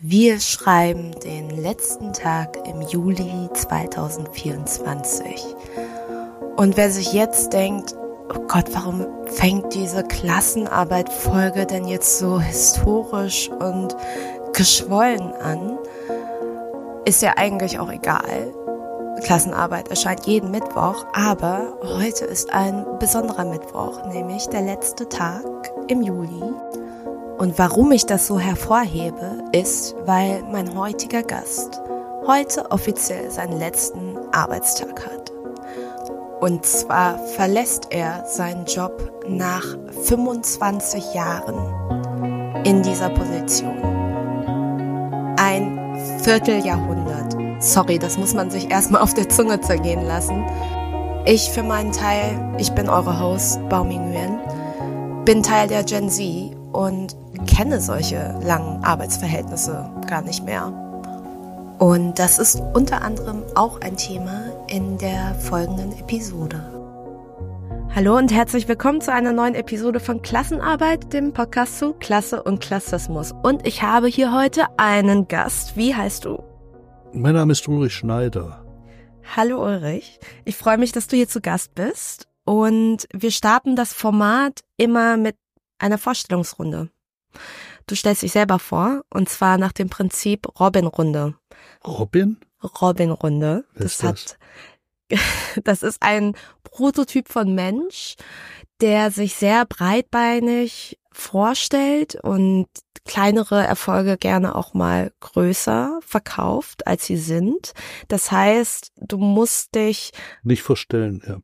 Wir schreiben den letzten Tag im Juli 2024. Und wer sich jetzt denkt, oh Gott, warum fängt diese Klassenarbeit-Folge denn jetzt so historisch und geschwollen an, ist ja eigentlich auch egal. Klassenarbeit erscheint jeden Mittwoch, aber heute ist ein besonderer Mittwoch, nämlich der letzte Tag im Juli. Und warum ich das so hervorhebe, ist, weil mein heutiger Gast heute offiziell seinen letzten Arbeitstag hat. Und zwar verlässt er seinen Job nach 25 Jahren in dieser Position. Ein Vierteljahrhundert. Sorry, das muss man sich erstmal auf der Zunge zergehen lassen. Ich für meinen Teil, ich bin eure Host, Baomi Nguyen, bin Teil der Gen Z und kenne solche langen Arbeitsverhältnisse gar nicht mehr. Und das ist unter anderem auch ein Thema in der folgenden Episode. Hallo und herzlich willkommen zu einer neuen Episode von Klassenarbeit, dem Podcast zu Klasse und Klassismus. Und ich habe hier heute einen Gast. Wie heißt du? Mein Name ist Ulrich Schneider. Hallo Ulrich, ich freue mich, dass du hier zu Gast bist. Und wir starten das Format immer mit einer Vorstellungsrunde. Du stellst dich selber vor, und zwar nach dem Prinzip Robin-Runde. Robin? Robin-Runde. Das ist ein Prototyp von Mensch, der sich sehr breitbeinig vorstellt und kleinere Erfolge gerne auch mal größer verkauft, als sie sind. Das heißt, du musst dich nicht vorstellen, ja.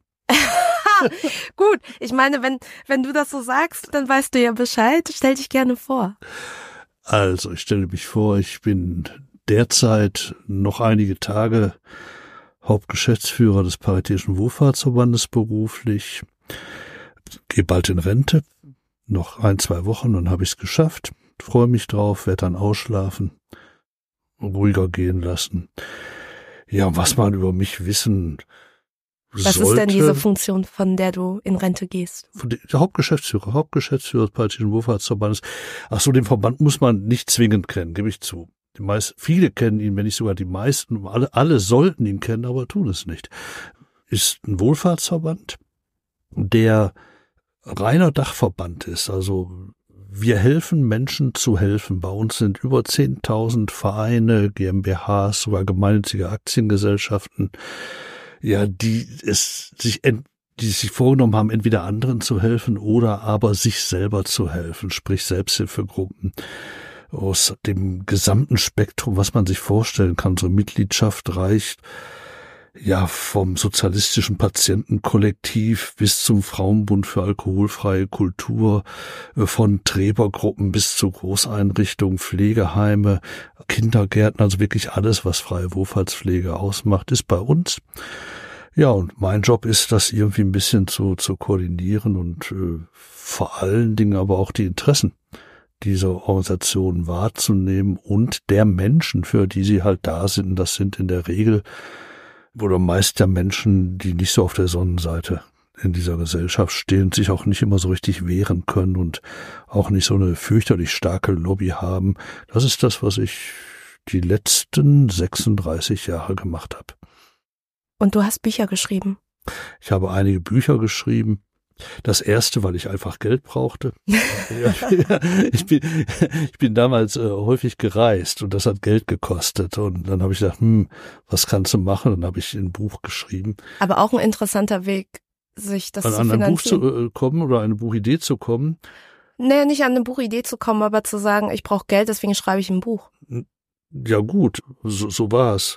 Gut, ich meine, wenn du das so sagst, dann weißt du ja Bescheid. Stell dich gerne vor. Also, ich stelle mich vor, ich bin derzeit noch einige Tage Hauptgeschäftsführer des Paritätischen Wohlfahrtsverbandes beruflich. Gehe bald in Rente, noch 1-2 Wochen, dann habe ich es geschafft. Freue mich drauf, werde dann ausschlafen, ruhiger gehen lassen. Ja, was man über mich wissen Was ist denn diese Funktion, von der du in Rente gehst? Der Hauptgeschäftsführer des Paritätischen Wohlfahrtsverbandes. Ach so, den Verband muss man nicht zwingend kennen, gebe ich zu. Viele kennen ihn, wenn nicht sogar die meisten. Alle sollten ihn kennen, aber tun es nicht. Ist ein Wohlfahrtsverband, der reiner Dachverband ist. Also wir helfen Menschen zu helfen. Bei uns sind über 10.000 Vereine, GmbHs, sogar gemeinnützige Aktiengesellschaften, ja, die sich vorgenommen haben, entweder anderen zu helfen oder aber sich selber zu helfen, sprich Selbsthilfegruppen aus dem gesamten Spektrum, was man sich vorstellen kann. So Mitgliedschaft reicht ja vom sozialistischen Patientenkollektiv bis zum Frauenbund für alkoholfreie Kultur, von Träbergruppen bis zu Großeinrichtungen, Pflegeheime, Kindergärten, also wirklich alles, was freie Wohlfahrtspflege ausmacht, ist bei uns. Ja, und mein Job ist, das irgendwie ein bisschen zu koordinieren und vor allen Dingen aber auch die Interessen dieser Organisation wahrzunehmen und der Menschen, für die sie halt da sind. Und das sind in der Regel oder meist ja Menschen, die nicht so auf der Sonnenseite in dieser Gesellschaft stehen, sich auch nicht immer so richtig wehren können und auch nicht so eine fürchterlich starke Lobby haben. Das ist das, was ich die letzten 36 Jahre gemacht habe. Und du hast Bücher geschrieben? Ich habe einige Bücher geschrieben. Das erste, weil ich einfach Geld brauchte. Ich bin damals häufig gereist und das hat Geld gekostet. Und dann habe ich gedacht, was kannst du machen? Dann habe ich ein Buch geschrieben. Aber auch ein interessanter Weg, sich das zu finanzieren. An ein Buch zu kommen oder eine Buchidee zu kommen? Nee, nicht an eine Buchidee zu kommen, aber zu sagen, ich brauche Geld, deswegen schreibe ich ein Buch. Ja gut, so war's.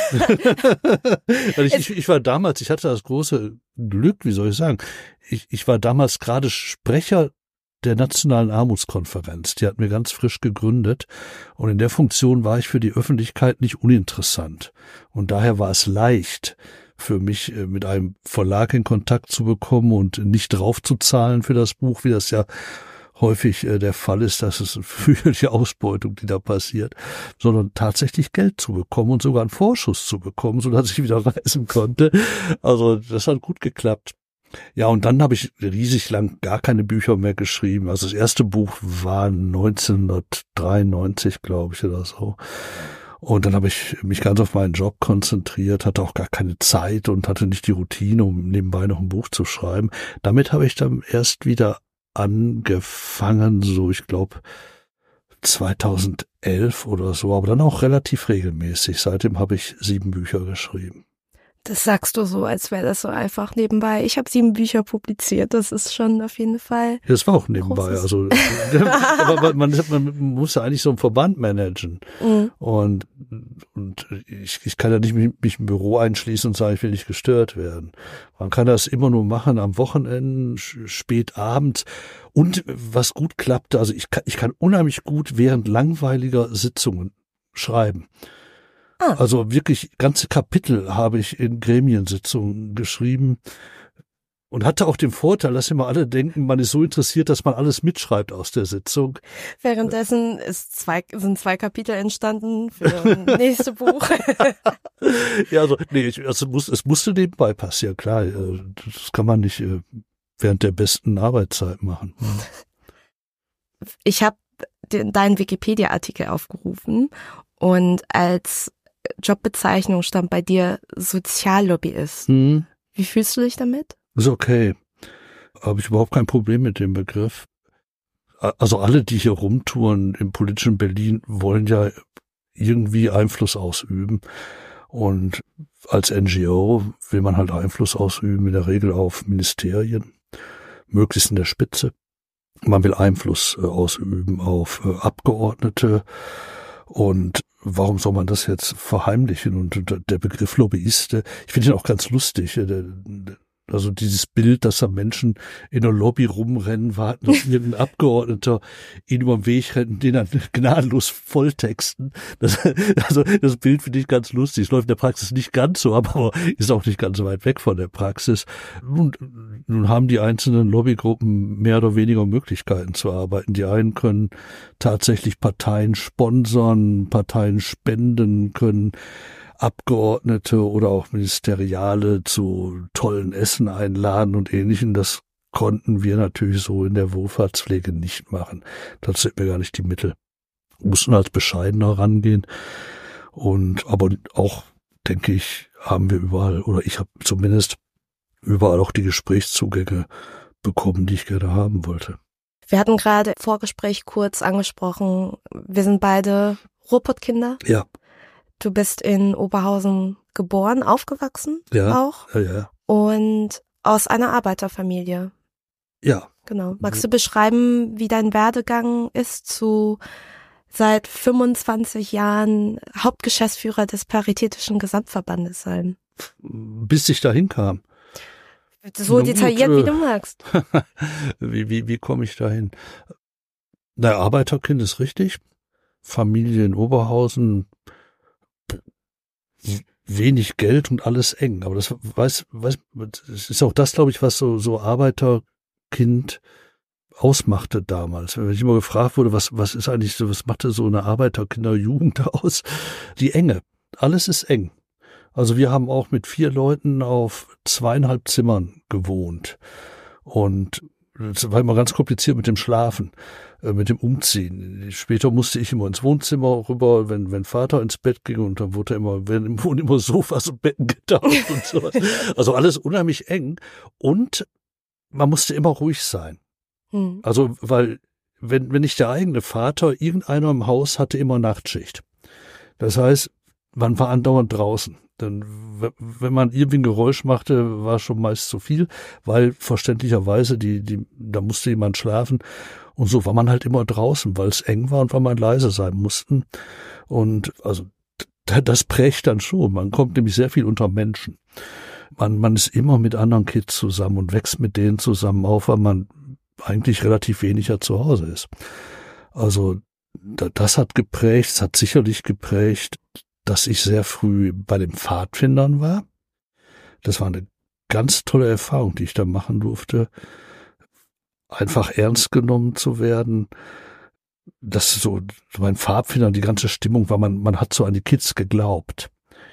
Ich war damals, ich hatte das große Glück, wie soll ich sagen, ich war damals gerade Sprecher der Nationalen Armutskonferenz. Die hat mir ganz frisch gegründet und in der Funktion war ich für die Öffentlichkeit nicht uninteressant. Und daher war es leicht für mich, mit einem Verlag in Kontakt zu bekommen und nicht draufzuzahlen für das Buch, wie das ja häufig der Fall ist, dass es für die Ausbeutung, die da passiert, sondern tatsächlich Geld zu bekommen und sogar einen Vorschuss zu bekommen, sodass ich wieder reisen konnte. Also das hat gut geklappt. Ja, und dann habe ich riesig lang gar keine Bücher mehr geschrieben. Also das erste Buch war 1993, glaube ich, oder so. Und dann habe ich mich ganz auf meinen Job konzentriert, hatte auch gar keine Zeit und hatte nicht die Routine, um nebenbei noch ein Buch zu schreiben. Damit habe ich dann erst wieder angefangen, so ich glaube 2011 oder so, aber dann auch relativ regelmäßig. Seitdem habe ich 7 Bücher geschrieben. Das sagst du so, als wäre das so einfach nebenbei. Ich habe 7 Bücher publiziert, das ist schon auf jeden Fall. Das war auch nebenbei, also aber man muss ja eigentlich so einen Verband managen. Mhm. Und ich kann ja nicht mich im Büro einschließen und sagen, ich will nicht gestört werden. Man kann das immer nur machen am Wochenende, spät abends. Und was gut klappte, also ich kann unheimlich gut während langweiliger Sitzungen schreiben. Also wirklich ganze Kapitel habe ich in Gremiensitzungen geschrieben und hatte auch den Vorteil, dass immer alle denken, man ist so interessiert, dass man alles mitschreibt aus der Sitzung. Währenddessen sind 2 Kapitel entstanden für das nächste Buch. Ja, also nee, es musste nebenbei passieren, klar. Das kann man nicht während der besten Arbeitszeit machen. Ich habe deinen Wikipedia-Artikel aufgerufen und als Jobbezeichnung stand bei dir Soziallobbyist. Wie fühlst du dich damit? Ist okay. Habe ich überhaupt kein Problem mit dem Begriff. Also alle, die hier rumtouren im politischen Berlin, wollen ja irgendwie Einfluss ausüben. Und als NGO will man halt Einfluss ausüben, in der Regel auf Ministerien, möglichst in der Spitze. Man will Einfluss ausüben auf Abgeordnete. Und warum soll man das jetzt verheimlichen? Und der Begriff Lobbyist, ich finde ihn auch ganz lustig. Also dieses Bild, dass da Menschen in einer Lobby rumrennen, warten, dass irgendein Abgeordneter ihnen über den Weg rennt, den dann gnadenlos volltexten. Das Bild finde ich ganz lustig. Es läuft in der Praxis nicht ganz so, aber ist auch nicht ganz so weit weg von der Praxis. Nun haben die einzelnen Lobbygruppen mehr oder weniger Möglichkeiten zu arbeiten. Die einen können tatsächlich Parteien sponsern, Parteien spenden, können Abgeordnete oder auch Ministeriale zu tollen Essen einladen und Ähnlichem. Das konnten wir natürlich so in der Wohlfahrtspflege nicht machen. Dazu hätten wir gar nicht die Mittel. Wir mussten als bescheidener rangehen. Aber auch, denke ich, haben wir überall, oder ich habe zumindest überall auch die Gesprächszugänge bekommen, die ich gerne haben wollte. Wir hatten gerade im Vorgespräch kurz angesprochen, wir sind beide Ruhrpottkinder. Ja. Du bist in Oberhausen geboren, aufgewachsen auch. Ja. Und aus einer Arbeiterfamilie. Ja. Genau. Magst du beschreiben, wie dein Werdegang ist zu seit 25 Jahren Hauptgeschäftsführer des Paritätischen Gesamtverbandes sein? Bis ich dahin kam. So detailliert, wie du magst. Wie komme ich dahin? Na, Arbeiterkind ist richtig. Familie in Oberhausen, wenig Geld und alles eng. Aber das das ist auch das, glaube ich, was so Arbeiterkind ausmachte damals. Wenn ich immer gefragt wurde, was ist eigentlich so, was machte so eine Arbeiterkinderjugend aus? Die Enge. Alles ist eng. Also wir haben auch mit 4 Leuten auf 2,5 Zimmern gewohnt. Und es war immer ganz kompliziert mit dem Schlafen, mit dem Umziehen. Später musste ich immer ins Wohnzimmer rüber, wenn Vater ins Bett ging, und dann wurden immer Sofas und Betten getauscht und sowas. Also alles unheimlich eng. Und man musste immer ruhig sein. Also, weil, wenn nicht der eigene Vater, irgendeiner im Haus hatte immer Nachtschicht. Das heißt, man war andauernd draußen. Denn wenn man irgendwie ein Geräusch machte, war schon meist zu viel, weil verständlicherweise da musste jemand schlafen. Und so war man halt immer draußen, weil es eng war und weil man leise sein mussten. Und also das prägt dann schon. Man kommt nämlich sehr viel unter Menschen. Man ist immer mit anderen Kids zusammen und wächst mit denen zusammen auf, weil man eigentlich relativ weniger zu Hause ist. Also das hat geprägt, es hat sicherlich geprägt, dass ich sehr früh bei den Pfadfindern war. Das war eine ganz tolle Erfahrung, die ich da machen durfte. Einfach ernst genommen zu werden. Das so mein Pfadfinder, die ganze Stimmung war, man hat so an die Kids geglaubt.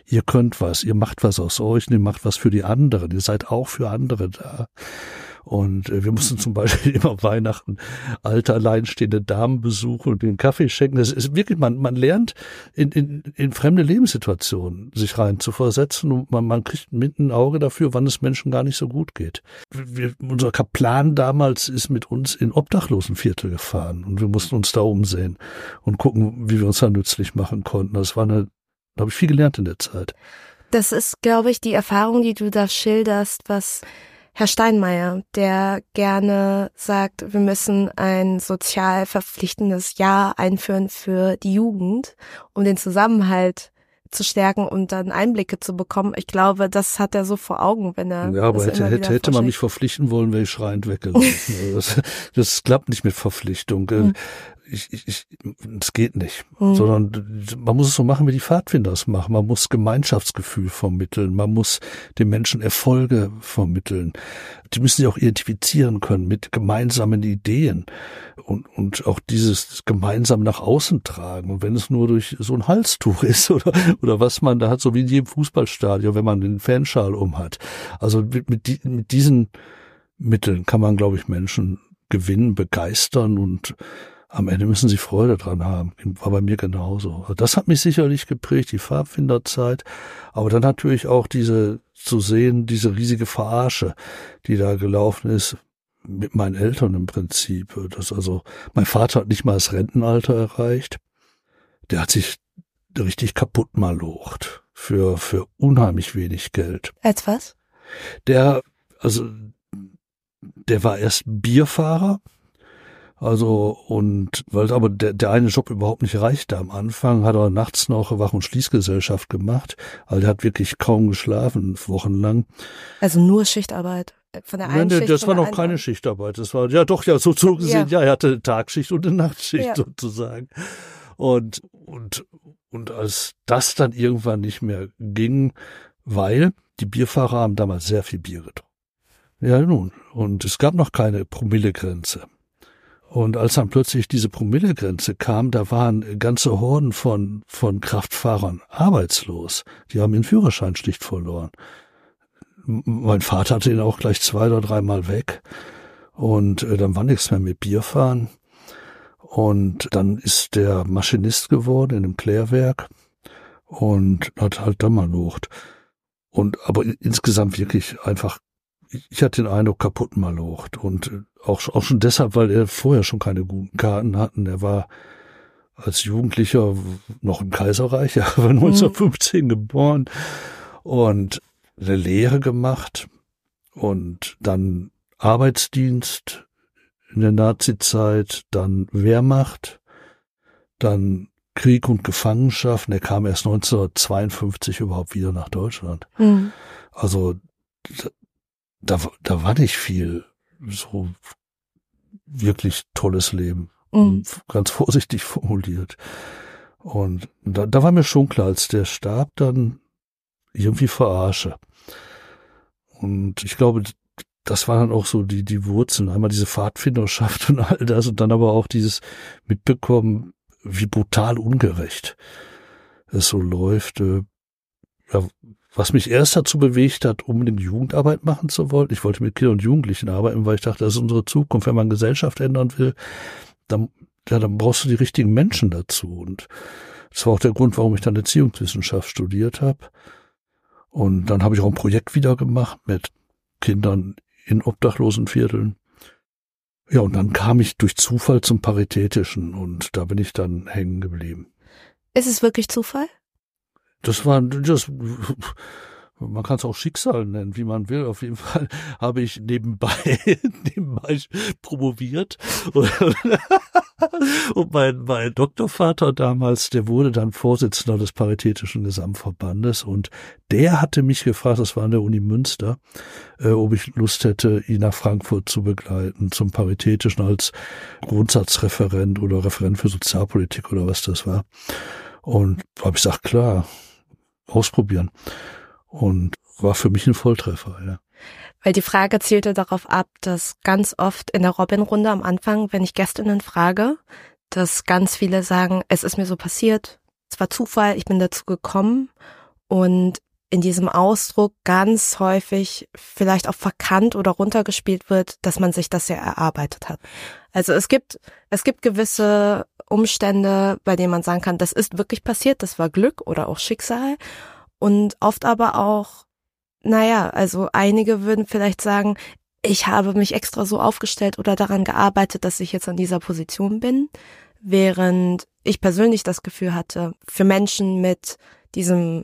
ihr könnt was, ihr macht was aus euch, und ihr macht was für die anderen, ihr seid auch für andere da. Und wir mussten zum Beispiel immer Weihnachten alte, alleinstehende Damen besuchen und den Kaffee schenken. Das ist wirklich, man lernt in fremde Lebenssituationen sich rein zu versetzen und man kriegt mit ein Auge dafür, wann es Menschen gar nicht so gut geht. Unser Kaplan damals ist mit uns in Obdachlosenviertel gefahren und wir mussten uns da umsehen und gucken, wie wir uns da nützlich machen konnten. Da habe ich viel gelernt in der Zeit. Das ist, glaube ich, die Erfahrung, die du da schilderst, was Herr Steinmeier, der gerne sagt, wir müssen ein sozial verpflichtendes Jahr einführen für die Jugend, um den Zusammenhalt zu stärken und dann Einblicke zu bekommen. Ich glaube, das hat er so vor Augen, wenn er. Ja, aber hätte man mich verpflichten wollen, wäre ich schreiend weggelaufen. Das klappt nicht mit Verpflichtung. Es geht nicht, sondern man muss es so machen, wie die Pfadfinder es machen. Man muss Gemeinschaftsgefühl vermitteln, man muss den Menschen Erfolge vermitteln. Die müssen sich auch identifizieren können mit gemeinsamen Ideen und auch dieses gemeinsam nach außen tragen. Und wenn es nur durch so ein Halstuch ist oder was man da hat, so wie in jedem Fußballstadion, wenn man den Fanschal umhat. Also mit diesen Mitteln kann man, glaube ich, Menschen gewinnen, begeistern und am Ende müssen sie Freude dran haben. War bei mir genauso. Das hat mich sicherlich geprägt, die Pfadfinderzeit. Aber dann natürlich auch diese riesige Verarsche, die da gelaufen ist mit meinen Eltern im Prinzip. Mein Vater hat nicht mal das Rentenalter erreicht. Der hat sich richtig kaputt malocht. Für unheimlich wenig Geld. Als was? Der war erst Bierfahrer. Weil aber der eine Job überhaupt nicht reichte am Anfang, hat er nachts noch Wach- und Schließgesellschaft gemacht. Also der hat wirklich kaum geschlafen, wochenlang. Also nur Schichtarbeit? Von der einen Schicht? Das war noch keine Schichtarbeit. Das war, so gesehen, ja, er hatte Tagschicht und eine Nachtschicht sozusagen. Und als das dann irgendwann nicht mehr ging, weil die Bierfahrer haben damals sehr viel Bier getrunken. Ja, nun. Und es gab noch keine Promillegrenze. Und als dann plötzlich diese Promillegrenze kam, da waren ganze Horden von Kraftfahrern arbeitslos. Die haben ihren Führerschein schlicht verloren. Mein Vater hatte ihn auch gleich 2 oder 3 Mal weg. Und dann war nichts mehr mit Bierfahren. Und dann ist der Maschinist geworden in einem Klärwerk und hat halt dann mal Lucht. Aber insgesamt wirklich einfach, ich hatte den Eindruck, kaputt malocht. Und auch schon deshalb, weil er vorher schon keine guten Karten hatten. Er war als Jugendlicher noch im Kaiserreich, er war 1915 geboren und eine Lehre gemacht und dann Arbeitsdienst in der Nazizeit, dann Wehrmacht, dann Krieg und Gefangenschaft. Und er kam erst 1952 überhaupt wieder nach Deutschland. Also da war nicht viel so wirklich tolles Leben. Ganz vorsichtig formuliert. Und da war mir schon klar, als der starb, dann irgendwie Verarsche. Und ich glaube, das waren dann auch so die Wurzeln. Einmal diese Pfadfinderschaft und all das und dann aber auch dieses Mitbekommen, wie brutal ungerecht es so läuft. Was mich erst dazu bewegt hat, unbedingt Jugendarbeit machen zu wollen. Ich wollte mit Kindern und Jugendlichen arbeiten, weil ich dachte, das ist unsere Zukunft. Wenn man Gesellschaft ändern will, dann brauchst du die richtigen Menschen dazu. Und das war auch der Grund, warum ich dann Erziehungswissenschaft studiert habe. Und dann habe ich auch ein Projekt wieder gemacht mit Kindern in Obdachlosenvierteln. Ja, und dann kam ich durch Zufall zum Paritätischen und da bin ich dann hängen geblieben. Ist es wirklich Zufall? Man kann es auch Schicksal nennen, wie man will. Auf jeden Fall habe ich nebenbei promoviert. Und mein Doktorvater damals, der wurde dann Vorsitzender des Paritätischen Gesamtverbandes und der hatte mich gefragt, das war an der Uni Münster, ob ich Lust hätte, ihn nach Frankfurt zu begleiten zum Paritätischen als Grundsatzreferent oder Referent für Sozialpolitik oder was das war. Und habe ich gesagt, klar, ausprobieren. Und war für mich ein Volltreffer, ja. Weil die Frage zielte darauf ab, dass ganz oft in der Robin-Runde am Anfang, wenn ich Gästinnen frage, dass ganz viele sagen, es ist mir so passiert, es war Zufall, ich bin dazu gekommen. und in diesem Ausdruck ganz häufig vielleicht auch verkannt oder runtergespielt wird, dass man sich das ja erarbeitet hat. Also es gibt gewisse Umstände, bei denen man sagen kann, das ist wirklich passiert, das war Glück oder auch Schicksal. Und oft aber auch, also einige würden vielleicht sagen, ich habe mich extra so aufgestellt oder daran gearbeitet, dass ich jetzt an dieser Position bin, während ich persönlich das Gefühl hatte, für Menschen mit diesem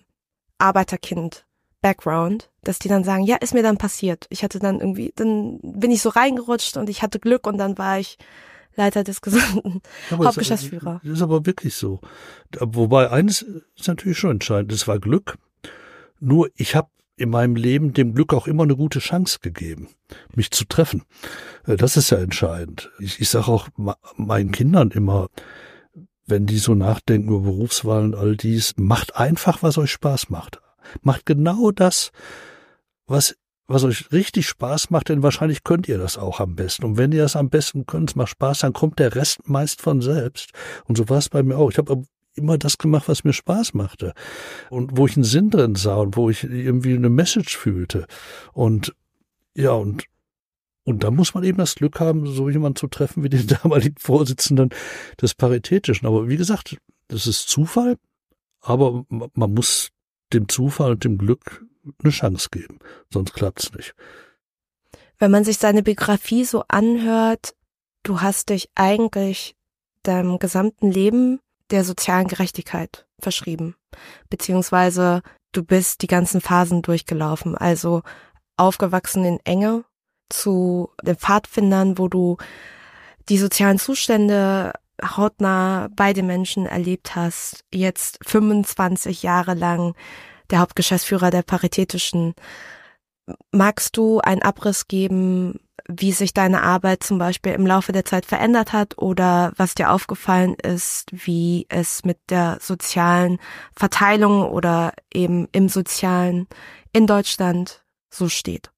Arbeiterkind-Background, dass die dann sagen, ja, ist mir dann passiert. Ich hatte dann dann bin ich so reingerutscht und ich hatte Glück und dann war ich Leiter des gesamten Hauptgeschäftsführer. Das ist aber wirklich so. Wobei eines ist natürlich schon entscheidend, es war Glück. Nur ich habe in meinem Leben dem Glück auch immer eine gute Chance gegeben, mich zu treffen. Das ist ja entscheidend. Ich sage auch meinen Kindern immer, wenn die so nachdenken über Berufswahlen und all dies, macht einfach, was euch Spaß macht. Macht genau das, was euch richtig Spaß macht, denn wahrscheinlich könnt ihr das auch am besten. Und wenn ihr das am besten könnt, es macht Spaß, dann kommt der Rest meist von selbst. Und so war es bei mir auch. Ich habe immer das gemacht, was mir Spaß machte. Und wo ich einen Sinn drin sah und wo ich irgendwie eine Message fühlte. Und ja, und da muss man eben das Glück haben, so jemanden zu treffen wie den damaligen Vorsitzenden des Paritätischen. Aber wie gesagt, das ist Zufall, aber man muss dem Zufall und dem Glück eine Chance geben, sonst klappt's nicht. Wenn man sich seine Biografie so anhört, du hast dich eigentlich deinem gesamten Leben der sozialen Gerechtigkeit verschrieben, beziehungsweise du bist die ganzen Phasen durchgelaufen, also aufgewachsen in Enge, zu den Pfadfindern, wo du die sozialen Zustände hautnah bei den Menschen erlebt hast, jetzt 25 Jahre lang der Hauptgeschäftsführer der Paritätischen. Magst du einen Abriss geben, wie sich deine Arbeit zum Beispiel im Laufe der Zeit verändert hat oder was dir aufgefallen ist, wie es mit der sozialen Verteilung oder eben im Sozialen in Deutschland so steht?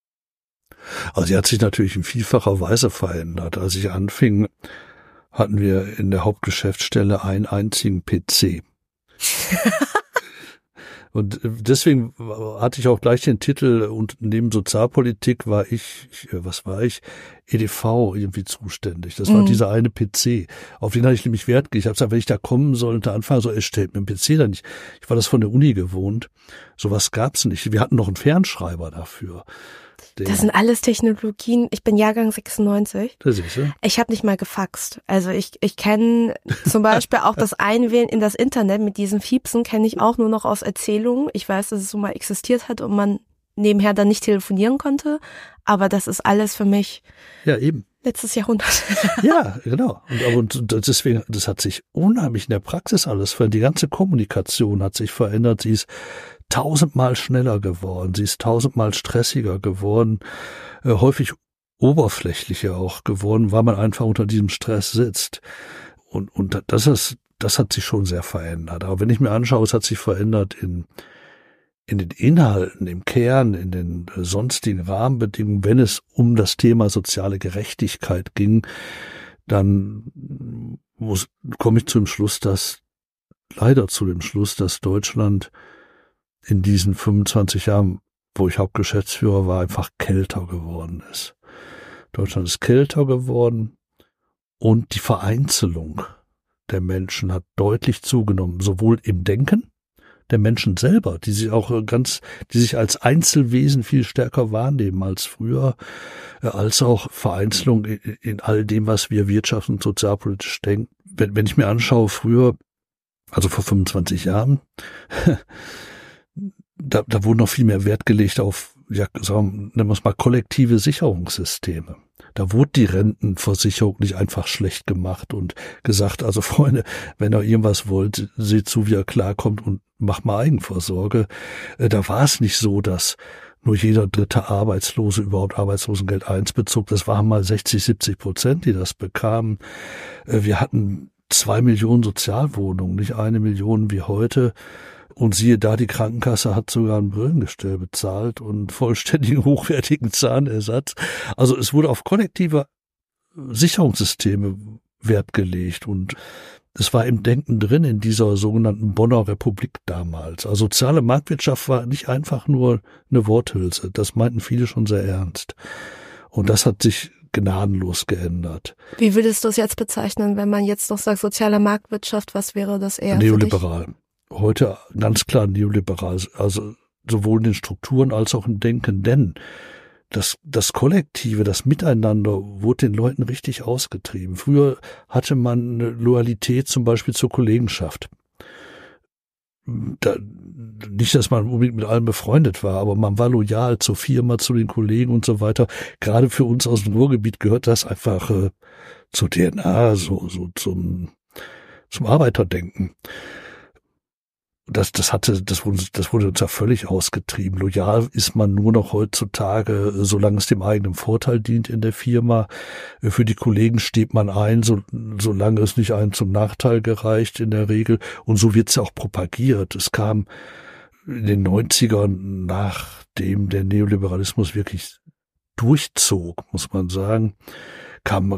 Also sie hat sich natürlich in vielfacher Weise verändert. Als ich anfing, hatten wir in der Hauptgeschäftsstelle einen einzigen PC. Und deswegen hatte ich auch gleich den Titel, und neben Sozialpolitik war ich EDV irgendwie zuständig. Das war dieser eine PC. Auf den hatte ich nämlich Wert gelegt. Ich habe gesagt, wenn ich da kommen sollte, anfangen, so, es stellt mir einen PC da nicht. Ich war das von der Uni gewohnt. Sowas gab's nicht. Wir hatten noch einen Fernschreiber dafür. Das sind alles Technologien. Ich bin Jahrgang 96. Das ist, ja? Ich habe nicht mal gefaxt. Also ich kenne zum Beispiel auch das Einwählen in das Internet mit diesen Fiepsen, kenne ich auch nur noch aus Erzählungen. Ich weiß, dass es so mal existiert hat und man nebenher dann nicht telefonieren konnte. Aber das ist alles für mich letztes Jahrhundert. Ja, genau. Und deswegen, das hat sich unheimlich in der Praxis alles verändert. Die ganze Kommunikation hat sich verändert. Sie ist 1000-mal schneller geworden, sie ist 1000-mal stressiger geworden, häufig oberflächlicher auch geworden, weil man einfach unter diesem Stress sitzt. Und das hat sich schon sehr verändert. Aber wenn ich mir anschaue, es hat sich verändert in den Inhalten, im Kern, in den sonstigen Rahmenbedingungen, wenn es um das Thema soziale Gerechtigkeit ging, dann komme ich leider zu dem Schluss, dass Deutschland in diesen 25 Jahren, wo ich Hauptgeschäftsführer war, einfach kälter geworden ist. Deutschland ist kälter geworden und die Vereinzelung der Menschen hat deutlich zugenommen, sowohl im Denken der Menschen selber, die sich als Einzelwesen viel stärker wahrnehmen als früher, als auch Vereinzelung in all dem, was wir wirtschafts- und sozialpolitisch denken. Wenn ich mir anschaue, früher, also vor 25 Jahren, da wurde noch viel mehr Wert gelegt auf, nennen wir es mal, kollektive Sicherungssysteme. Da wurde die Rentenversicherung nicht einfach schlecht gemacht und gesagt, also Freunde, wenn ihr irgendwas wollt, seht zu, wie ihr klarkommt und macht mal Eigenvorsorge. Da war es nicht so, dass nur jeder dritte Arbeitslose überhaupt Arbeitslosengeld 1 bezog. Das waren mal 60-70%, die das bekamen. Wir hatten 2 Millionen Sozialwohnungen, nicht 1 Million wie heute. Und siehe da, die Krankenkasse hat sogar ein Brillengestell bezahlt und vollständigen, hochwertigen Zahnersatz. Also es wurde auf kollektive Sicherungssysteme Wert gelegt. Und Es war im Denken drin, in dieser sogenannten Bonner Republik damals. Also soziale Marktwirtschaft war nicht einfach nur eine Worthülse. Das meinten viele schon sehr ernst. Und das hat sich gnadenlos geändert. Wie würdest du es jetzt bezeichnen, wenn man jetzt noch sagt, soziale Marktwirtschaft, was wäre das eher? Neoliberal. Heute ganz klar neoliberal. Also sowohl in den Strukturen als auch im Denken. Denn das Kollektive, das Miteinander wurde den Leuten richtig ausgetrieben. Früher hatte man eine Loyalität zum Beispiel zur Kollegenschaft. Nicht, dass man unbedingt mit allen befreundet war, aber man war loyal zur Firma, zu den Kollegen und so weiter. Gerade für uns aus dem Ruhrgebiet gehört das einfach zur DNA, so zum Arbeiterdenken. Das wurde uns ja völlig ausgetrieben. Loyal ist man nur noch heutzutage, solange es dem eigenen Vorteil dient in der Firma. Für die Kollegen steht man ein, solange es nicht einem zum Nachteil gereicht in der Regel. Und so wird es ja auch propagiert. Es kam in den 90ern, nachdem der Neoliberalismus wirklich durchzog, muss man sagen, kam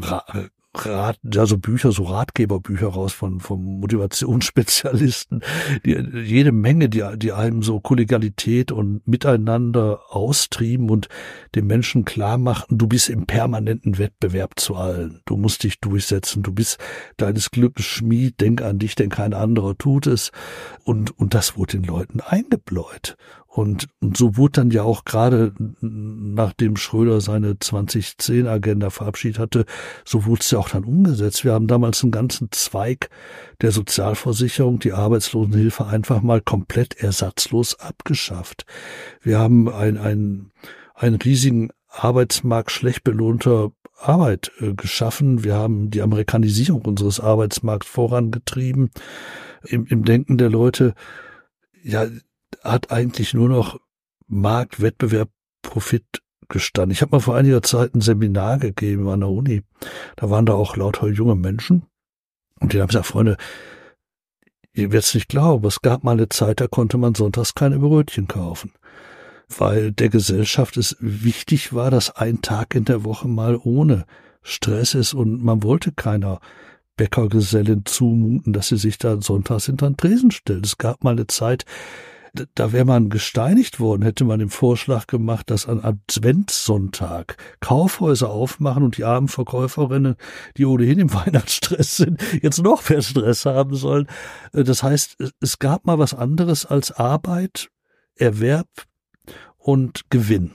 Bücher, so Ratgeberbücher raus vom Motivationsspezialisten, jede Menge, die einem so Kollegialität und Miteinander austrieben und den Menschen klar machten, du bist im permanenten Wettbewerb zu allen. Du musst dich durchsetzen, du bist deines Glückes Schmied, denk an dich, denn kein anderer tut es. Und das wurde den Leuten eingebläut. Und so wurde dann ja auch gerade, nachdem Schröder seine 2010-Agenda verabschiedet hatte, so wurde es ja auch dann umgesetzt. Wir haben damals einen ganzen Zweig der Sozialversicherung, die Arbeitslosenhilfe, einfach mal komplett ersatzlos abgeschafft. Wir haben einen riesigen Arbeitsmarkt schlecht belohnter Arbeit geschaffen. Wir haben die Amerikanisierung unseres Arbeitsmarkts vorangetrieben. Im Denken der Leute, ja, hat eigentlich nur noch Markt, Wettbewerb, Profit gestanden. Ich habe mal vor einiger Zeit ein Seminar gegeben an der Uni. Da waren da auch lauter junge Menschen. Und die haben gesagt, Freunde, ihr werdet es nicht glauben, es gab mal eine Zeit, da konnte man sonntags keine Brötchen kaufen. Weil der Gesellschaft es wichtig war, dass ein Tag in der Woche mal ohne Stress ist und man wollte keiner Bäckergesellin zumuten, dass sie sich da sonntags hinter den Tresen stellt. Es gab mal eine Zeit, da wäre man gesteinigt worden, hätte man den Vorschlag gemacht, dass an Adventssonntag Kaufhäuser aufmachen und die armen Verkäuferinnen, die ohnehin im Weihnachtsstress sind, jetzt noch mehr Stress haben sollen. Das heißt, es gab mal was anderes als Arbeit, Erwerb und Gewinn.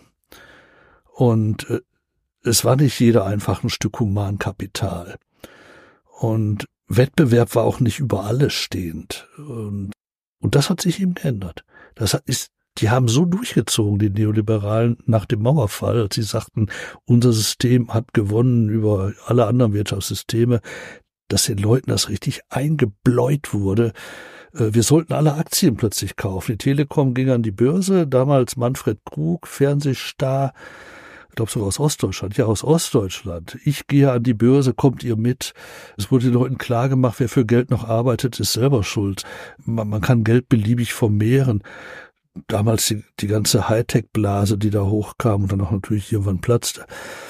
Und es war nicht jeder einfach ein Stück Humankapital. Und Wettbewerb war auch nicht über alles stehend. Und das hat sich eben geändert. Die haben so durchgezogen, die Neoliberalen, nach dem Mauerfall, als sie sagten, unser System hat gewonnen über alle anderen Wirtschaftssysteme, dass den Leuten das richtig eingebläut wurde. Wir sollten alle Aktien plötzlich kaufen. Die Telekom ging an die Börse, damals Manfred Krug, Fernsehstar, ich glaube sogar aus Ostdeutschland. Ja, aus Ostdeutschland. Ich gehe an die Börse, kommt ihr mit? Es wurde den Leuten klar gemacht, wer für Geld noch arbeitet, ist selber schuld. Man kann Geld beliebig vermehren. Damals die ganze Hightech-Blase, die da hochkam und dann auch natürlich irgendwann platzte.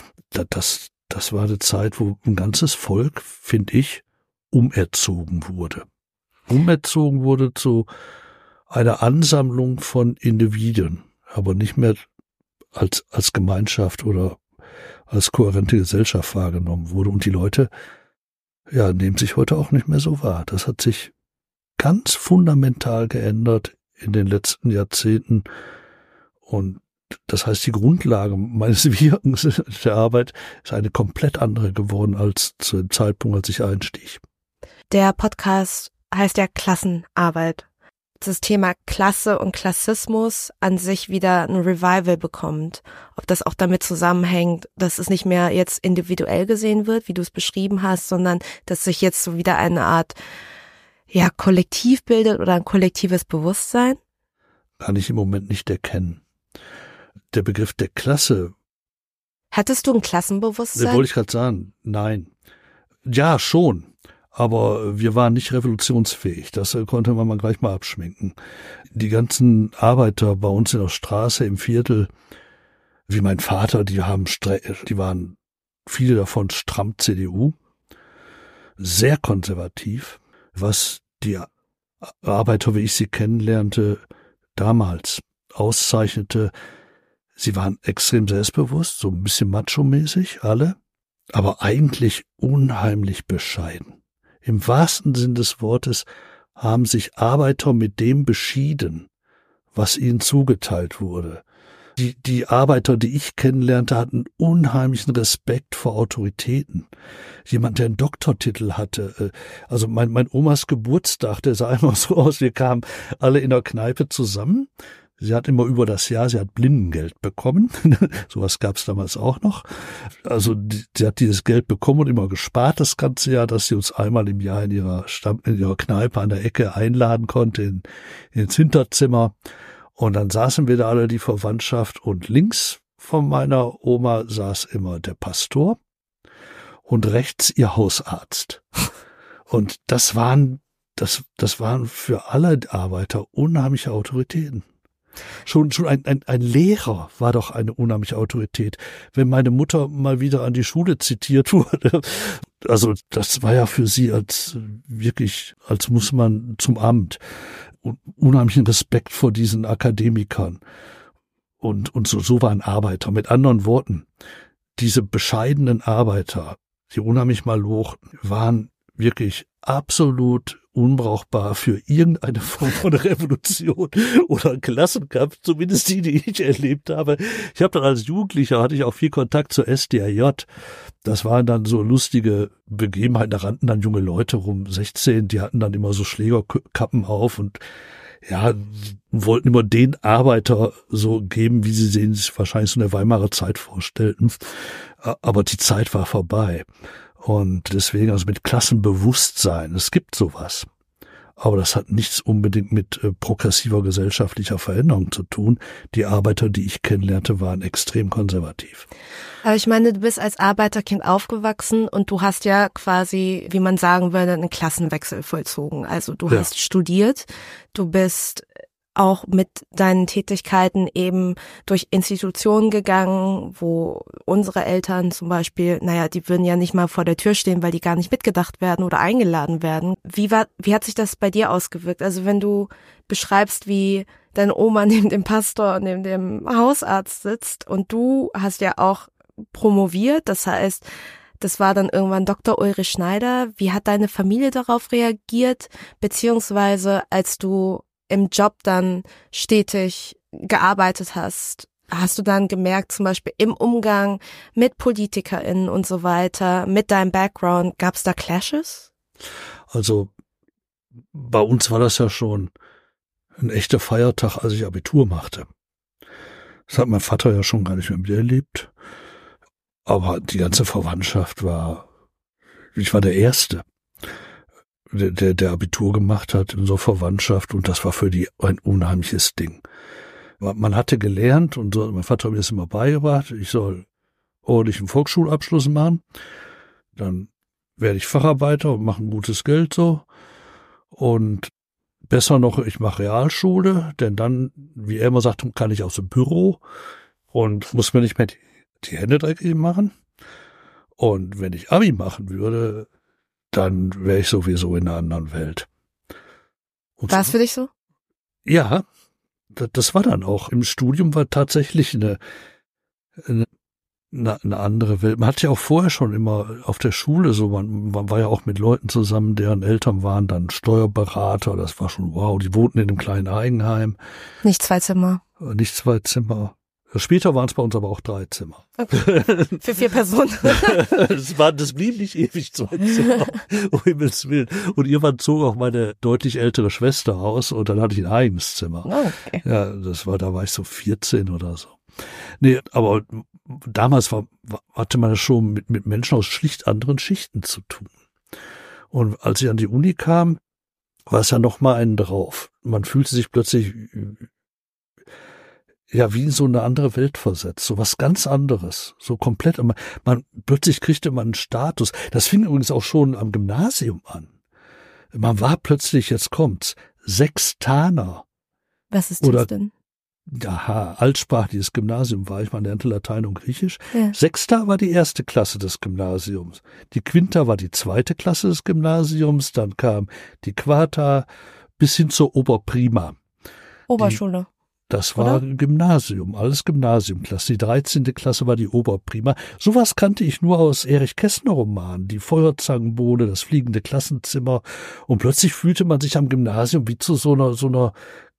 Das war eine Zeit, wo ein ganzes Volk, finde ich, umerzogen wurde. Umerzogen wurde zu einer Ansammlung von Individuen, aber nicht mehr als Gemeinschaft oder als kohärente Gesellschaft wahrgenommen wurde. Und die Leute, ja, nehmen sich heute auch nicht mehr so wahr. Das hat sich ganz fundamental geändert in den letzten Jahrzehnten. Und das heißt, die Grundlage meines Wirkens der Arbeit ist eine komplett andere geworden als zu dem Zeitpunkt, als ich einstieg. Der Podcast heißt ja Klassenarbeit. Das Thema Klasse und Klassismus an sich wieder ein Revival bekommt. Ob das auch damit zusammenhängt, dass es nicht mehr jetzt individuell gesehen wird, wie du es beschrieben hast, sondern dass sich jetzt so wieder eine Art, ja, Kollektiv bildet oder ein kollektives Bewusstsein? Kann ich im Moment nicht erkennen. Der Begriff der Klasse. Hattest du ein Klassenbewusstsein? Wollte ich gerade sagen, nein. Ja, schon. Aber wir waren nicht revolutionsfähig. Das konnte man mal gleich mal abschminken. Die ganzen Arbeiter bei uns in der Straße, im Viertel, wie mein Vater, die waren viele davon stramm CDU, sehr konservativ. was die Arbeiter, wie ich sie kennenlernte, damals auszeichnete. Sie waren extrem selbstbewusst, so ein bisschen macho-mäßig, alle, aber eigentlich unheimlich bescheiden. Im wahrsten Sinn des Wortes haben sich Arbeiter mit dem beschieden, was ihnen zugeteilt wurde. Die Arbeiter, die ich kennenlernte, hatten unheimlichen Respekt vor Autoritäten. Jemand, der einen Doktortitel hatte. Also mein Omas Geburtstag, der sah immer so aus, wir kamen alle in der Kneipe zusammen. Sie hat immer über das Jahr, sie hat Blindengeld bekommen. Sowas gab es damals auch noch. Also sie hat dieses Geld bekommen und immer gespart das ganze Jahr, dass sie uns einmal im Jahr in ihrer Kneipe an der Ecke einladen konnte, ins Hinterzimmer. Und dann saßen wir da alle, die Verwandtschaft, und links von meiner Oma saß immer der Pastor und rechts ihr Hausarzt. Und das waren für alle Arbeiter unheimliche Autoritäten. Schon ein Lehrer war doch eine unheimliche Autorität. Wenn meine Mutter mal wieder an die Schule zitiert wurde, also das war ja für sie als muss man zum Amt. Unheimlichen Respekt vor diesen Akademikern. Und so waren Arbeiter. Mit anderen Worten, diese bescheidenen Arbeiter, die unheimlich mal lochten, waren wirklich absolut unbrauchbar für irgendeine Form von Revolution oder Klassenkampf, zumindest die ich erlebt habe. Ich habe dann als Jugendlicher, hatte ich auch viel Kontakt zur SDRJ. Das waren dann so lustige Begebenheiten, da rannten dann junge Leute rum, 16, die hatten dann immer so Schlägerkappen auf und ja, wollten immer den Arbeiter so geben, wie sie sich wahrscheinlich so in der Weimarer Zeit vorstellten. Aber die Zeit war vorbei. Und deswegen, also mit Klassenbewusstsein, es gibt sowas. Aber das hat nichts unbedingt mit progressiver gesellschaftlicher Veränderung zu tun. Die Arbeiter, die ich kennenlernte, waren extrem konservativ. Aber ich meine, du bist als Arbeiterkind aufgewachsen und du hast ja quasi, wie man sagen würde, einen Klassenwechsel vollzogen. Also du hast studiert, du bist auch mit deinen Tätigkeiten eben durch Institutionen gegangen, wo unsere Eltern zum Beispiel, die würden ja nicht mal vor der Tür stehen, weil die gar nicht mitgedacht werden oder eingeladen werden. Wie hat sich das bei dir ausgewirkt? Also wenn du beschreibst, wie deine Oma neben dem Pastor, neben dem Hausarzt sitzt und du hast ja auch promoviert, das heißt, das war dann irgendwann Dr. Ulrich Schneider. Wie hat deine Familie darauf reagiert? Beziehungsweise als du im Job dann stetig gearbeitet hast du dann gemerkt, zum Beispiel im Umgang mit PolitikerInnen und so weiter, mit deinem Background, gab es da Clashes? Also bei uns war das ja schon ein echter Feiertag, als ich Abitur machte. Das hat mein Vater ja schon gar nicht mehr miterlebt. Aber die ganze Verwandtschaft ich war der Erste, der Abitur gemacht hat in unserer Verwandtschaft, und das war für die ein unheimliches Ding. Man hatte gelernt, und so, mein Vater hat mir das immer beigebracht, ich soll ordentlichen Volksschulabschluss machen, dann werde ich Facharbeiter und mache ein gutes Geld so, und besser noch, ich mache Realschule, denn dann, wie er immer sagt, kann ich aus dem Büro und muss mir nicht mehr die Hände dreckig machen. Und wenn ich Abi machen würde, dann wäre ich sowieso in einer anderen Welt. War es für dich so? Ja, das war dann auch. Im Studium war tatsächlich eine andere Welt. Man hat ja auch vorher schon immer auf der Schule so, man war ja auch mit Leuten zusammen, deren Eltern waren dann Steuerberater. Das war schon wow, die wohnten in einem kleinen Eigenheim. Nicht 2 Zimmer. Nicht 2 Zimmer. Später waren es bei uns aber auch 3 Zimmer. Okay. Für 4 Personen. Das blieb nicht ewig 2 Zimmer, um Himmels Willen. Und irgendwann zog auch meine deutlich ältere Schwester aus und dann hatte ich ein eigenes Zimmer. Oh, okay. Ja, da war ich so 14 oder so. Nee, aber damals hatte man schon mit Menschen aus schlicht anderen Schichten zu tun. Und als ich an die Uni kam, war es ja noch mal einen drauf. Man fühlte sich plötzlich ja wie in so eine andere Welt versetzt, so was ganz anderes, so komplett. Plötzlich kriegte man einen Status. Das fing übrigens auch schon am Gymnasium an. Man war plötzlich, jetzt kommt's, Sextaner. Was ist das denn? altsprachliches Gymnasium war ich, man lernte Latein und Griechisch. Ja. Sechster war die erste Klasse des Gymnasiums. Die Quinta war die zweite Klasse des Gymnasiums. Dann kam die Quarta bis hin zur Oberprima. Oberschule. Das war Gymnasium, alles Gymnasiumklasse. Die 13. Klasse war die Oberprima. Sowas kannte ich nur aus Erich Kästner Romanen. Die Feuerzangenbowle, das fliegende Klassenzimmer. Und plötzlich fühlte man sich am Gymnasium wie zu so einer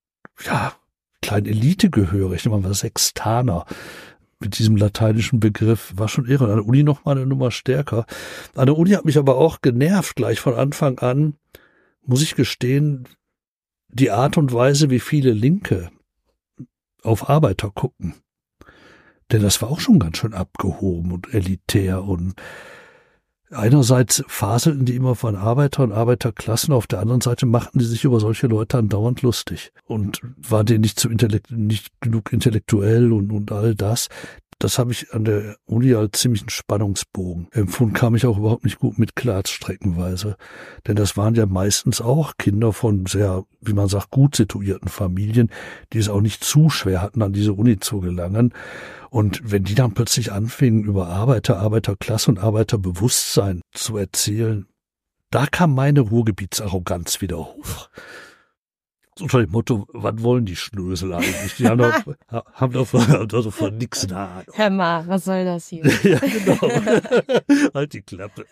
kleinen Elite gehörig. Man war Sextaner. Mit diesem lateinischen Begriff war schon irre. An der Uni noch mal eine Nummer stärker. An der Uni hat mich aber auch genervt, gleich von Anfang an, muss ich gestehen, die Art und Weise, wie viele Linke auf Arbeiter gucken. Denn das war auch schon ganz schön abgehoben und elitär und einerseits faselten die immer von Arbeiter und Arbeiterklassen, auf der anderen Seite machten die sich über solche Leute andauernd lustig und war denen nicht genug intellektuell und all das. Das habe ich an der Uni als ziemlichen Spannungsbogen empfunden, kam ich auch überhaupt nicht gut mit klar streckenweise. Denn das waren ja meistens auch Kinder von sehr, wie man sagt, gut situierten Familien, die es auch nicht zu schwer hatten, an diese Uni zu gelangen. Und wenn die dann plötzlich anfingen, über Arbeiterklasse und Arbeiterbewusstsein zu erzählen, da kam meine Ruhrgebietsarroganz wieder hoch. Unter dem Motto, was wollen die Schnösel eigentlich? Die haben doch von nix eine Ahnung. Hör mal, was soll das hier? Ja, genau. Halt die Klappe.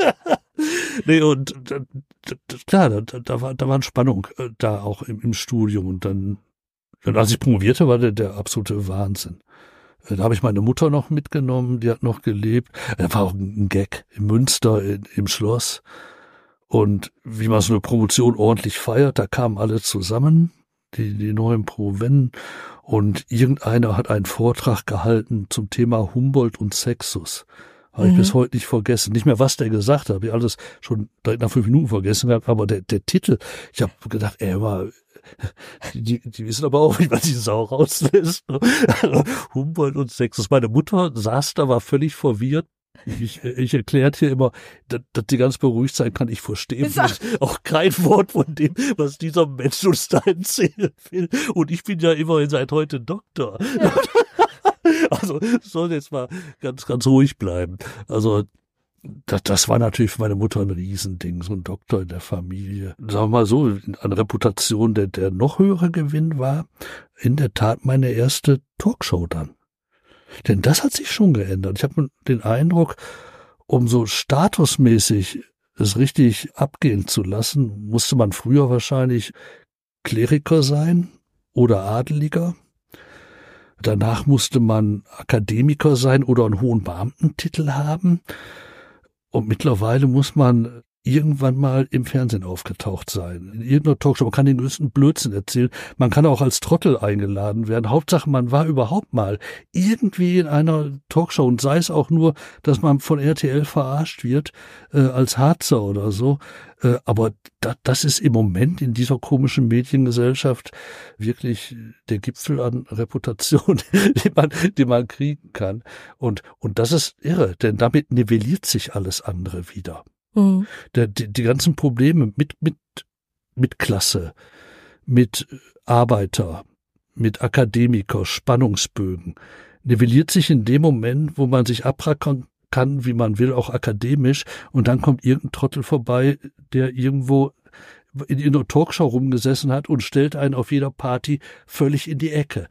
Nee, und klar, da war eine Spannung da auch im Studium. Und dann, als ich promovierte, war der absolute Wahnsinn. Da habe ich meine Mutter noch mitgenommen, die hat noch gelebt. Da war auch ein Gag in Münster im Schloss. Und wie man so eine Promotion ordentlich feiert, da kamen alle zusammen, die neuen Promovenden, und irgendeiner hat einen Vortrag gehalten zum Thema Humboldt und Sexus. Habe ich bis heute nicht vergessen. Nicht mehr, was der gesagt hat, habe ich alles schon direkt nach 5 Minuten vergessen gehabt, aber der Titel, ich habe gedacht, die wissen aber auch, wie man die Sau rauslässt. Humboldt und Sexus. Meine Mutter saß da, war völlig verwirrt. Ich erklärt hier immer, dass die ganz beruhigt sein kann. Ich verstehe auch kein Wort von dem, was dieser Mensch uns da erzählen will. Und ich bin ja immerhin seit heute Doktor. Ja. Also soll jetzt mal ganz, ganz ruhig bleiben. Also das war natürlich für meine Mutter ein Riesending, so ein Doktor in der Familie. Sagen wir mal so, an Reputation der noch höhere Gewinn war in der Tat meine erste Talkshow dann. Denn das hat sich schon geändert. Ich habe den Eindruck, um so statusmäßig es richtig abgehen zu lassen, musste man früher wahrscheinlich Kleriker sein oder Adeliger. Danach musste man Akademiker sein oder einen hohen Beamtentitel haben. Und mittlerweile muss man irgendwann mal im Fernsehen aufgetaucht sein. In irgendeiner Talkshow. Man kann den größten Blödsinn erzählen. Man kann auch als Trottel eingeladen werden. Hauptsache, man war überhaupt mal irgendwie in einer Talkshow. Und sei es auch nur, dass man von RTL verarscht wird, als Harzer oder so. Aber das ist im Moment in dieser komischen Mediengesellschaft wirklich der Gipfel an Reputation, den man kriegen kann. Und das ist irre, denn damit nivelliert sich alles andere wieder. Mhm. Die ganzen Probleme mit Klasse, mit Arbeiter, mit Akademiker, Spannungsbögen, nivelliert sich in dem Moment, wo man sich abrackern kann, wie man will, auch akademisch, und dann kommt irgendein Trottel vorbei, der irgendwo in einer Talkshow rumgesessen hat und stellt einen auf jeder Party völlig in die Ecke.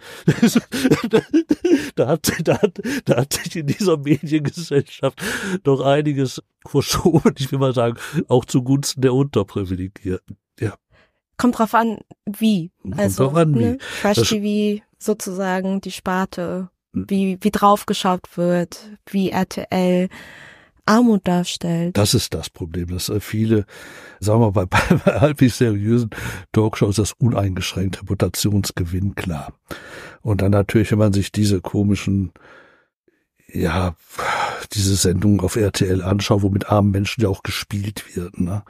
Da hat sich in dieser Mediengesellschaft noch einiges verschoben, ich will mal sagen, auch zugunsten der Unterprivilegierten. Ja. Kommt drauf an, wie. Kommt drauf an, wie. Trash-TV sozusagen, die Sparte, wie draufgeschaut wird, wie RTL Armut darstellt. Das ist das Problem, dass viele, sagen wir mal, bei halbwegs seriösen Talkshows das uneingeschränkt Reputationsgewinn, klar. Und dann natürlich, wenn man sich diese komischen, diese Sendungen auf RTL anschaut, wo mit armen Menschen ja auch gespielt wird, ne?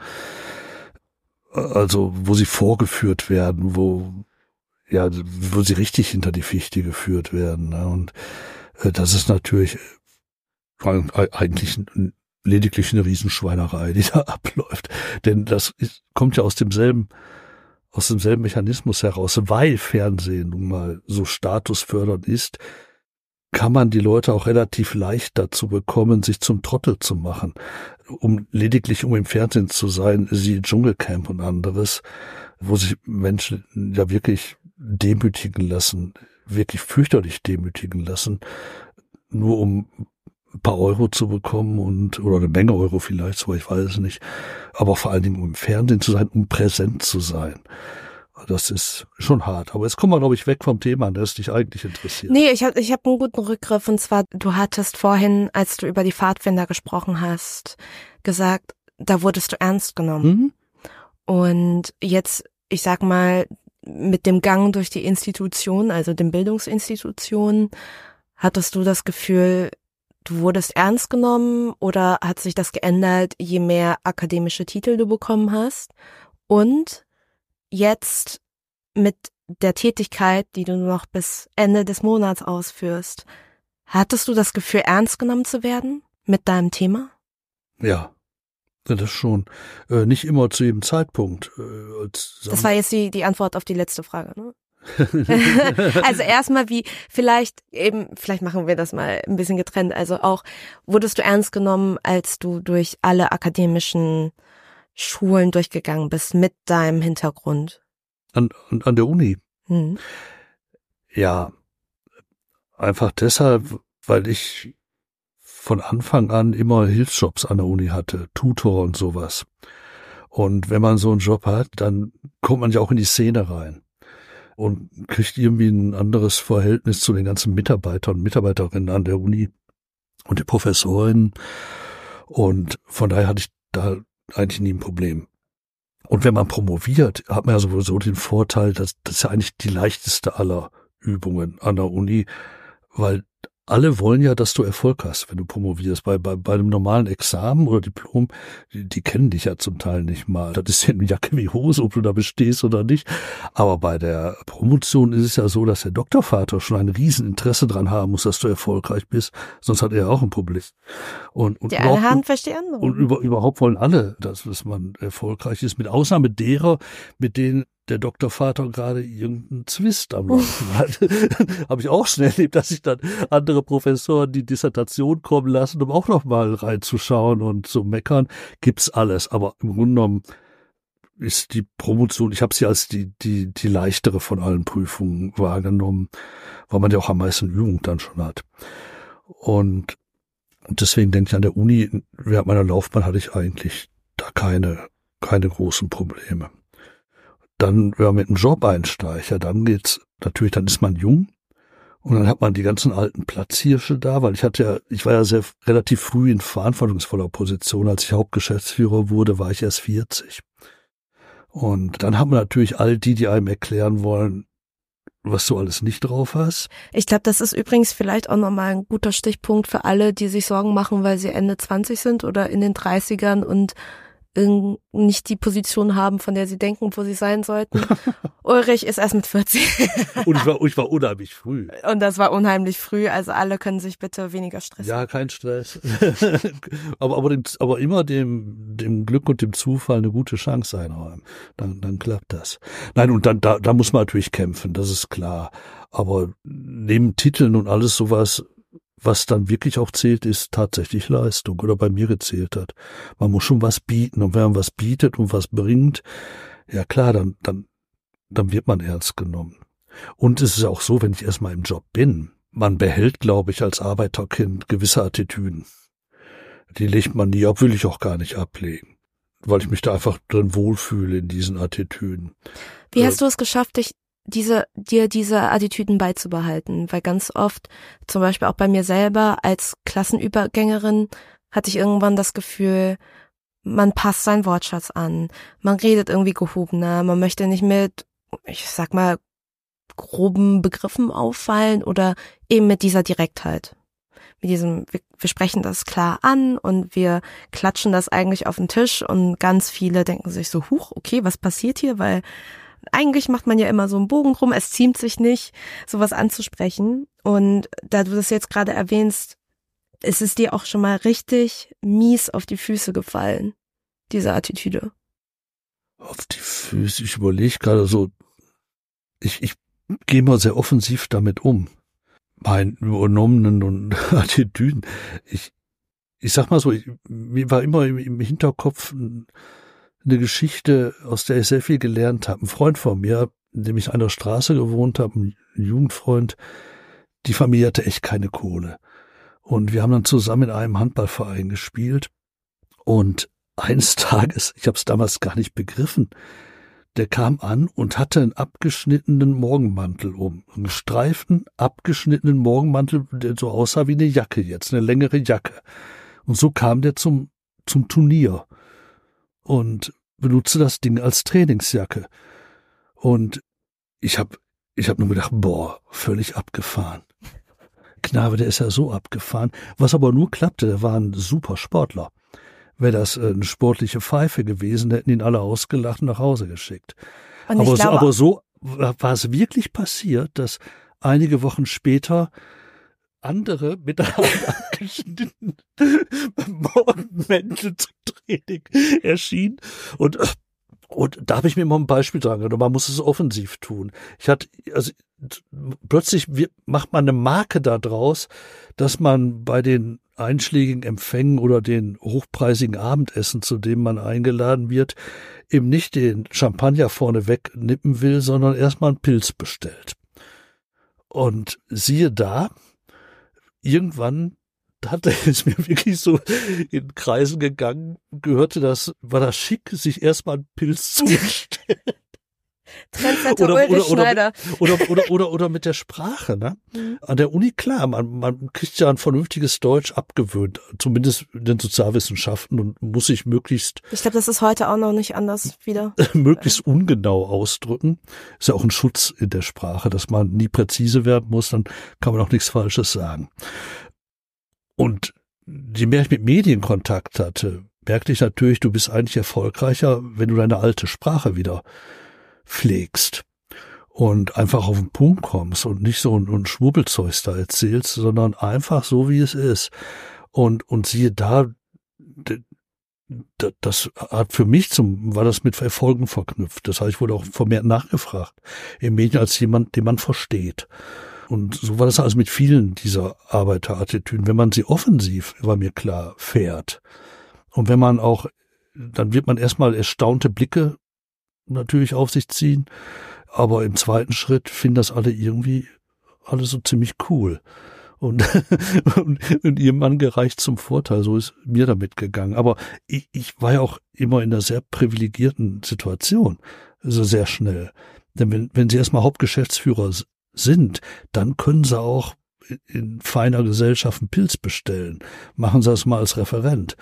Also, wo sie vorgeführt werden, wo sie richtig hinter die Fichte geführt werden, ne? Und das ist natürlich eigentlich lediglich eine Riesenschweinerei, die da abläuft. Denn das kommt ja aus demselben aus demselben Mechanismus heraus, weil Fernsehen nun mal so statusfördernd ist, kann man die Leute auch relativ leicht dazu bekommen, sich zum Trottel zu machen. Lediglich um im Fernsehen zu sein, siehe Dschungelcamp und anderes, wo sich Menschen ja wirklich demütigen lassen, wirklich fürchterlich demütigen lassen, nur um ein paar Euro zu bekommen oder eine Menge Euro vielleicht, so ich weiß es nicht, aber vor allen Dingen um im Fernsehen zu sein, um präsent zu sein. Das ist schon hart. Aber jetzt kommen wir, glaube ich, weg vom Thema, das dich eigentlich interessiert. Nee, ich hab einen guten Rückgriff. Und zwar, du hattest vorhin, als du über die Pfadfinder gesprochen hast, gesagt, da wurdest du ernst genommen. Mhm. Und jetzt, ich sag mal, mit dem Gang durch die Institution, also den Bildungsinstitutionen, hattest du das Gefühl, du wurdest ernst genommen oder hat sich das geändert, je mehr akademische Titel du bekommen hast? Und jetzt mit der Tätigkeit, die du noch bis Ende des Monats ausführst, hattest du das Gefühl, ernst genommen zu werden mit deinem Thema? Ja, das schon. Nicht immer zu jedem Zeitpunkt. Das war jetzt die Antwort auf die letzte Frage, ne? Also erstmal vielleicht machen wir das mal ein bisschen getrennt. Also auch, wurdest du ernst genommen, als du durch alle akademischen Schulen durchgegangen bist mit deinem Hintergrund? An der Uni? Hm. Ja, einfach deshalb, weil ich von Anfang an immer Hilfsjobs an der Uni hatte, Tutor und sowas. Und wenn man so einen Job hat, dann kommt man ja auch in die Szene rein und kriegt irgendwie ein anderes Verhältnis zu den ganzen Mitarbeitern und Mitarbeiterinnen an der Uni und die Professorinnen. Und von daher hatte ich da eigentlich nie ein Problem. Und wenn man promoviert, hat man ja sowieso den Vorteil, dass das ist ja eigentlich die leichteste aller Übungen an der Uni, weil alle wollen ja, dass du Erfolg hast, wenn du promovierst. Bei einem normalen Examen oder Diplom, die kennen dich ja zum Teil nicht mal. Das ist ja eine Jacke wie Hose, ob du da bestehst oder nicht. Aber bei der Promotion ist es ja so, dass der Doktorvater schon ein Rieseninteresse dran haben muss, dass du erfolgreich bist. Sonst hat er auch ein Problem. Und die eine Hand wäscht die andere. Und überhaupt wollen alle, dass man erfolgreich ist. Mit Ausnahme derer, mit denen der Doktorvater gerade irgendeinen Zwist am Laufen hat. Habe ich auch schnell erlebt, dass sich dann andere Professoren die Dissertation kommen lassen, um auch noch mal reinzuschauen und zu meckern. Gibt's alles. Aber im Grunde genommen ist die Promotion, ich habe sie als die leichtere von allen Prüfungen wahrgenommen, weil man ja auch am meisten Übung dann schon hat. Und deswegen denke ich, an der Uni, während meiner Laufbahn hatte ich eigentlich da keine großen Probleme. Dann, wenn man mit einem Job einsteigt, dann geht's natürlich, dann ist man jung und dann hat man die ganzen alten Platzhirsche da, weil ich war ja relativ früh in verantwortungsvoller Position. Als ich Hauptgeschäftsführer wurde, war ich erst 40. Und dann haben wir natürlich all die einem erklären wollen, was du alles nicht drauf hast. Ich glaube, das ist übrigens vielleicht auch nochmal ein guter Stichpunkt für alle, die sich Sorgen machen, weil sie Ende 20 sind oder in den 30ern und nicht die Position haben, von der sie denken, wo sie sein sollten. Ulrich ist erst mit 40. Und ich war unheimlich früh. Und das war unheimlich früh, also alle können sich bitte weniger stressen. Ja, kein Stress. aber immer dem Glück und dem Zufall eine gute Chance einräumen. Dann klappt das. Nein, und dann da muss man natürlich kämpfen, das ist klar. Aber neben Titeln und alles sowas, was dann wirklich auch zählt, ist tatsächlich Leistung oder bei mir gezählt hat. Man muss schon was bieten und wenn man was bietet und was bringt, ja klar, dann wird man ernst genommen. Und es ist auch so, wenn ich erstmal im Job bin, man behält, glaube ich, als Arbeiterkind gewisse Attitüden. Die legt man nie ab, will ich auch gar nicht ablegen, weil ich mich da einfach drin wohlfühle in diesen Attitüden. Wie hast du es geschafft, dir diese Attitüden beizubehalten? Weil ganz oft, zum Beispiel auch bei mir selber als Klassenübergängerin, hatte ich irgendwann das Gefühl, man passt seinen Wortschatz an, man redet irgendwie gehobener, man möchte nicht mit, ich sag mal, groben Begriffen auffallen oder eben mit dieser Direktheit. Mit diesem, wir sprechen das klar an und wir klatschen das eigentlich auf den Tisch und ganz viele denken sich so, huch, okay, was passiert hier? Weil eigentlich macht man ja immer so einen Bogen rum, es ziemt sich nicht, sowas anzusprechen. Und da du das jetzt gerade erwähnst, ist es dir auch schon mal richtig mies auf die Füße gefallen, diese Attitüde? Auf die Füße, ich überlege gerade so, ich gehe mal sehr offensiv damit um. Meinen übernommenen und Attitüden. Ich sag mal so, mir war immer im Hinterkopf eine Geschichte, aus der ich sehr viel gelernt habe. Ein Freund von mir, in dem ich an der Straße gewohnt habe, ein Jugendfreund, die Familie hatte echt keine Kohle. Und wir haben dann zusammen in einem Handballverein gespielt. Und eines Tages, ich habe es damals gar nicht begriffen, der kam an und hatte einen abgeschnittenen Morgenmantel um. Einen gestreiften, abgeschnittenen Morgenmantel, der so aussah wie eine Jacke jetzt, eine längere Jacke. Und so kam der zum Turnier und benutzte das Ding als Trainingsjacke. Und ich hab nur gedacht, boah, völlig abgefahren. Knabe, der ist ja so abgefahren. Was aber nur klappte, der war ein super Sportler. Wäre das eine sportliche Pfeife gewesen, hätten ihn alle ausgelacht und nach Hause geschickt. Aber so war es wirklich passiert, dass einige Wochen später andere mit einem abgeschnittenen Morgenmäntel zum Training erschienen. Und da habe ich mir mal ein Beispiel dran genommen. Man muss es offensiv tun. Plötzlich macht man eine Marke da draus, dass man bei den einschlägigen Empfängen oder den hochpreisigen Abendessen, zu dem man eingeladen wird, eben nicht den Champagner vorneweg nippen will, sondern erstmal einen Pilz bestellt. Und siehe da, irgendwann ist mir wirklich so in Kreisen gegangen, war das schick, sich erstmal einen Pilz zu bestellen. Trendsetter Ulrich Schneider. Oder mit der Sprache, ne? Mhm. An der Uni, klar, man kriegt ja ein vernünftiges Deutsch abgewöhnt, zumindest in den Sozialwissenschaften, und muss sich möglichst. Ich glaube, das ist heute auch noch nicht anders wieder. Möglichst ungenau ausdrücken. Ist ja auch ein Schutz in der Sprache, dass man nie präzise werden muss, dann kann man auch nichts Falsches sagen. Und je mehr ich mit Medien Kontakt hatte, merkte ich natürlich, du bist eigentlich erfolgreicher, wenn du deine alte Sprache wieder pflegst und einfach auf den Punkt kommst und nicht so ein Schwurbelzeugs da erzählst, sondern einfach so, wie es ist. Und siehe da, das hat für mich war das mit Erfolgen verknüpft. Das heißt, ich wurde auch vermehrt nachgefragt im Medien als jemand, den man versteht. Und so war das also mit vielen dieser Arbeiterattitüden. Wenn man sie offensiv, war mir klar, fährt. Und wenn man auch, dann wird man erstmal erstaunte Blicke natürlich auf sich ziehen. Aber im zweiten Schritt finden das alle so ziemlich cool. Und ihrem Mann gereicht zum Vorteil. So ist mir damit gegangen. Aber ich war ja auch immer in einer sehr privilegierten Situation. Also sehr schnell. Denn wenn Sie erstmal Hauptgeschäftsführer sind, dann können Sie auch in feiner Gesellschaft einen Pilz bestellen. Machen Sie das mal als Referent.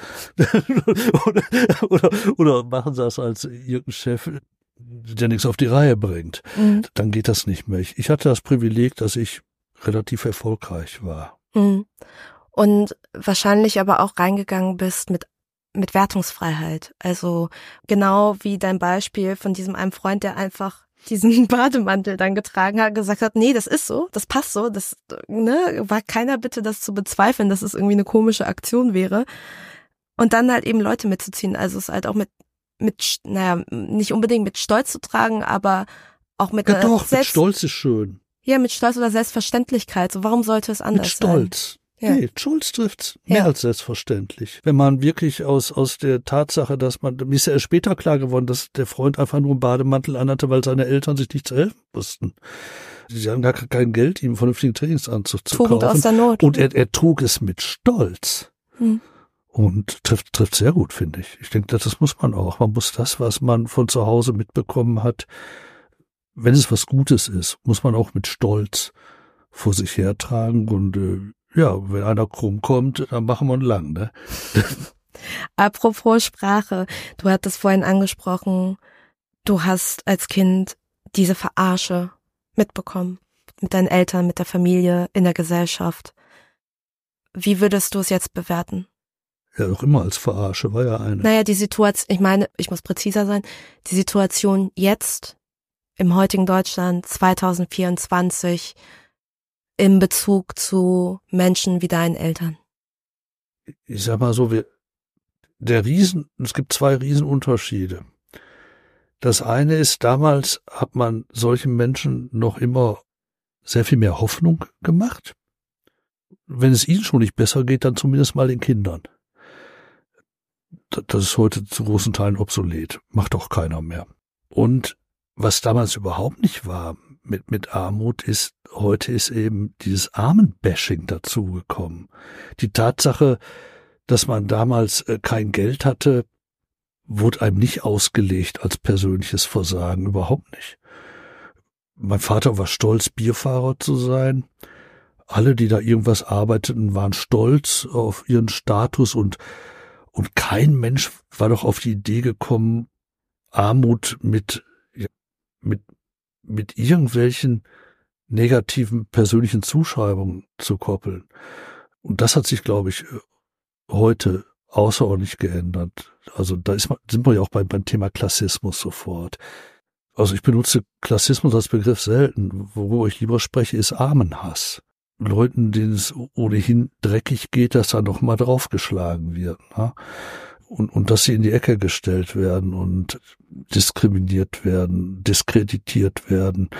oder machen Sie das als irgendein Chef, der nichts auf die Reihe bringt. Mhm. Dann geht das nicht mehr. Ich hatte das Privileg, dass ich relativ erfolgreich war. Mhm. Und wahrscheinlich aber auch reingegangen bist mit Wertungsfreiheit. Also genau wie dein Beispiel von diesem einen Freund, der einfach diesen Bademantel dann getragen hat, gesagt hat, nee, das ist so, das passt so, das, war keiner Bitte, das zu bezweifeln, dass es irgendwie eine komische Aktion wäre. Und dann halt eben Leute mitzuziehen, also es halt auch mit nicht unbedingt mit Stolz zu tragen, aber auch mit ja doch, mit Stolz ist schön. Ja, mit Stolz oder Selbstverständlichkeit. So, warum sollte es anders sein? Mit Stolz. Ja. Nee, Stolz trifft's mehr als selbstverständlich. Wenn man wirklich aus der Tatsache, dass mir ist ja erst später klar geworden, dass der Freund einfach nur einen Bademantel anhatte, weil seine Eltern sich nicht zu helfen wussten. Sie haben gar kein Geld, ihm einen vernünftigen Trainingsanzug zu kaufen. Aus der Not. Und er trug es mit Stolz. Und trifft sehr gut, finde ich. Ich denke, das muss man auch. Man muss das, was man von zu Hause mitbekommen hat, wenn es was Gutes ist, muss man auch mit Stolz vor sich hertragen. Und wenn einer krumm kommt, dann machen wir ihn lang, ne? Apropos Sprache, du hattest vorhin angesprochen, du hast als Kind diese Verarsche mitbekommen. Mit deinen Eltern, mit der Familie, in der Gesellschaft. Wie würdest du es jetzt bewerten? Ja, auch immer als Verarsche, war ja eine. Naja, die Situation, ich meine, ich muss präziser sein, die Situation jetzt, im heutigen Deutschland, 2024, in Bezug zu Menschen wie deinen Eltern. Ich sag mal so, es gibt zwei Riesenunterschiede. Das eine ist, damals hat man solchen Menschen noch immer sehr viel mehr Hoffnung gemacht. Wenn es ihnen schon nicht besser geht, dann zumindest mal den Kindern. Das ist heute zu großen Teilen obsolet. Macht auch keiner mehr. Und was damals überhaupt nicht war mit Armut ist, heute ist eben dieses Armenbashing dazugekommen. Die Tatsache, dass man damals kein Geld hatte, wurde einem nicht ausgelegt als persönliches Versagen, überhaupt nicht. Mein Vater war stolz, Bierfahrer zu sein. Alle, die da irgendwas arbeiteten, waren stolz auf ihren Status und kein Mensch war doch auf die Idee gekommen, Armut mit irgendwelchen negativen persönlichen Zuschreibungen zu koppeln. Und das hat sich, glaube ich, heute außerordentlich geändert. Also sind wir ja auch beim Thema Klassismus sofort. Also ich benutze Klassismus als Begriff selten. Worüber ich lieber spreche, ist Armenhass. Leuten, denen es ohnehin dreckig geht, dass da noch mal draufgeschlagen wird. Ne? Und dass sie in die Ecke gestellt werden und diskriminiert werden, diskreditiert werden.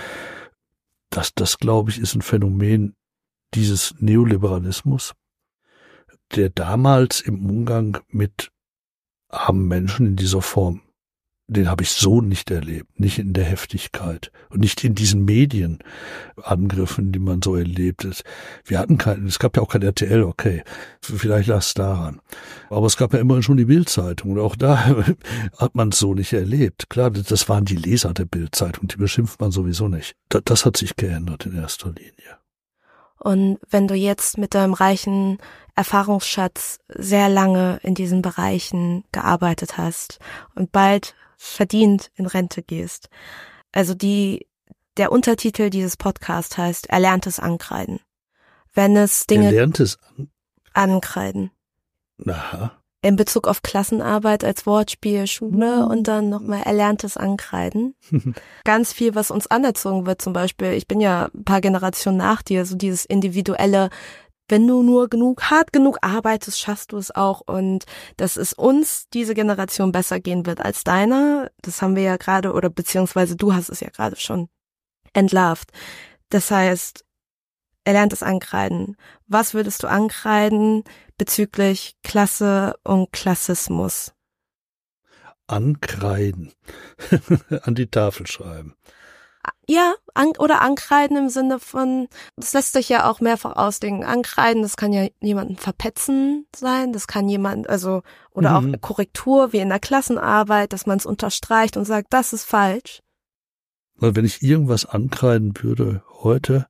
Das glaube ich, ist ein Phänomen dieses Neoliberalismus, der damals im Umgang mit armen Menschen in dieser Form, den habe ich so nicht erlebt, nicht in der Heftigkeit und nicht in diesen Medienangriffen, die man so erlebt ist. Es gab ja auch kein RTL, okay, vielleicht lag es daran. Aber es gab ja immerhin schon die Bild-Zeitung und auch da hat man es so nicht erlebt. Klar, das waren die Leser der Bild-Zeitung, die beschimpft man sowieso nicht. Das hat sich geändert in erster Linie. Und wenn du jetzt mit deinem reichen Erfahrungsschatz sehr lange in diesen Bereichen gearbeitet hast und bald verdient in Rente gehst. Also der Untertitel dieses Podcasts heißt Erlerntes Ankreiden. Wenn es Dinge... Erlerntes Ankreiden. Aha. In Bezug auf Klassenarbeit als Wortspiel, Schule und dann nochmal Erlerntes Ankreiden. Ganz viel, was uns anerzogen wird, zum Beispiel, ich bin ja ein paar Generationen nach dir, so dieses individuelle, wenn du nur hart genug arbeitest, schaffst du es auch. Und dass es uns, diese Generation, besser gehen wird als deiner, das haben wir ja gerade, oder beziehungsweise du hast es ja gerade schon entlarvt. Das heißt, erlerntes Ankreiden. Was würdest du ankreiden bezüglich Klasse und Klassismus? Ankreiden. An die Tafel schreiben. Ja, oder ankreiden im Sinne von, das lässt sich ja auch mehrfach auslegen. Ankreiden, das kann ja jemanden verpetzen sein, das kann oder auch eine Korrektur wie in der Klassenarbeit, dass man es unterstreicht und sagt, das ist falsch. Weil wenn ich irgendwas ankreiden würde heute,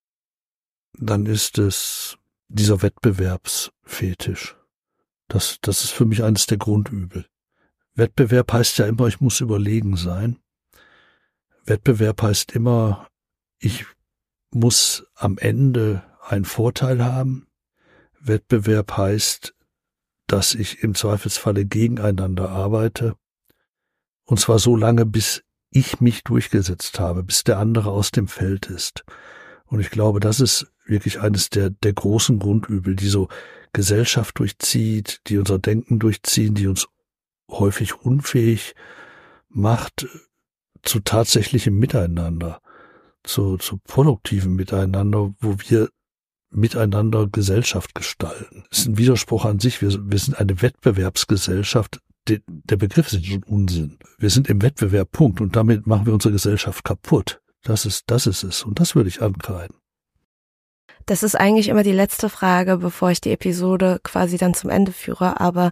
dann ist es dieser Wettbewerbsfetisch. Das ist für mich eines der Grundübel. Wettbewerb heißt ja immer, ich muss überlegen sein. Wettbewerb heißt immer, ich muss am Ende einen Vorteil haben. Wettbewerb heißt, dass ich im Zweifelsfalle gegeneinander arbeite. Und zwar so lange, bis ich mich durchgesetzt habe, bis der andere aus dem Feld ist. Und ich glaube, das ist wirklich eines der großen Grundübel, die so Gesellschaft durchzieht, die unser Denken durchziehen, die uns häufig unfähig macht zu tatsächlichem Miteinander, zu produktivem Miteinander, wo wir miteinander Gesellschaft gestalten. Das ist ein Widerspruch an sich. Wir sind eine Wettbewerbsgesellschaft. Der Begriff ist schon Unsinn. Wir sind im Wettbewerb, Punkt. Und damit machen wir unsere Gesellschaft kaputt. Das ist es. Und das würde ich ankreiden. Das ist eigentlich immer die letzte Frage, bevor ich die Episode quasi dann zum Ende führe. Aber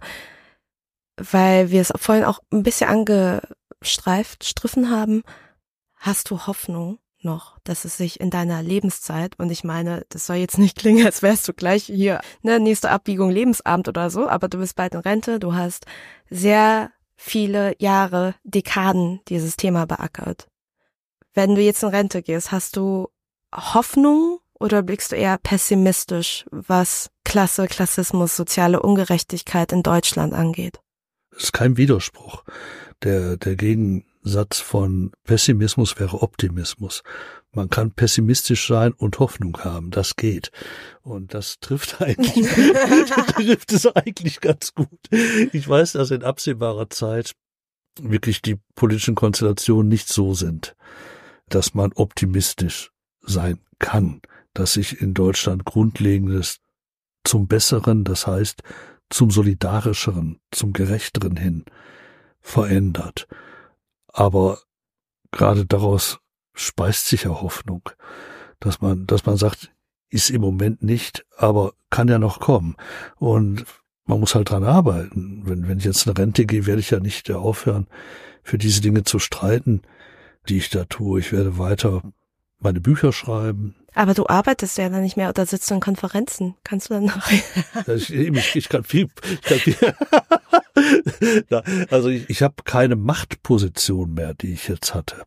weil wir es vorhin auch ein bisschen angestriffen haben, hast du Hoffnung noch, dass es sich in deiner Lebenszeit, und ich meine, das soll jetzt nicht klingen, als wärst du gleich hier, nächste Abbiegung Lebensabend oder so, aber du bist bald in Rente, du hast sehr viele Jahre, Dekaden dieses Thema beackert. Wenn du jetzt in Rente gehst, hast du Hoffnung oder blickst du eher pessimistisch, was Klasse, Klassismus, soziale Ungerechtigkeit in Deutschland angeht? Das ist kein Widerspruch. Der Gegensatz von Pessimismus wäre Optimismus. Man kann pessimistisch sein und Hoffnung haben, das geht. Und das trifft es eigentlich ganz gut. Ich weiß, dass in absehbarer Zeit wirklich die politischen Konstellationen nicht so sind, dass man optimistisch sein kann, dass sich in Deutschland Grundlegendes zum Besseren, das heißt zum Solidarischeren, zum Gerechteren hin verändert. Aber gerade daraus speist sich ja Hoffnung, dass man sagt, ist im Moment nicht, aber kann ja noch kommen. Und man muss halt dran arbeiten. Wenn ich jetzt in Rente gehe, werde ich ja nicht aufhören, für diese Dinge zu streiten, die ich da tue. Ich werde weiter meine Bücher schreiben. Aber du arbeitest ja dann nicht mehr oder sitzt du in Konferenzen. Kannst du dann noch? Ich kann viel. Also ich habe keine Machtposition mehr, die ich jetzt hatte.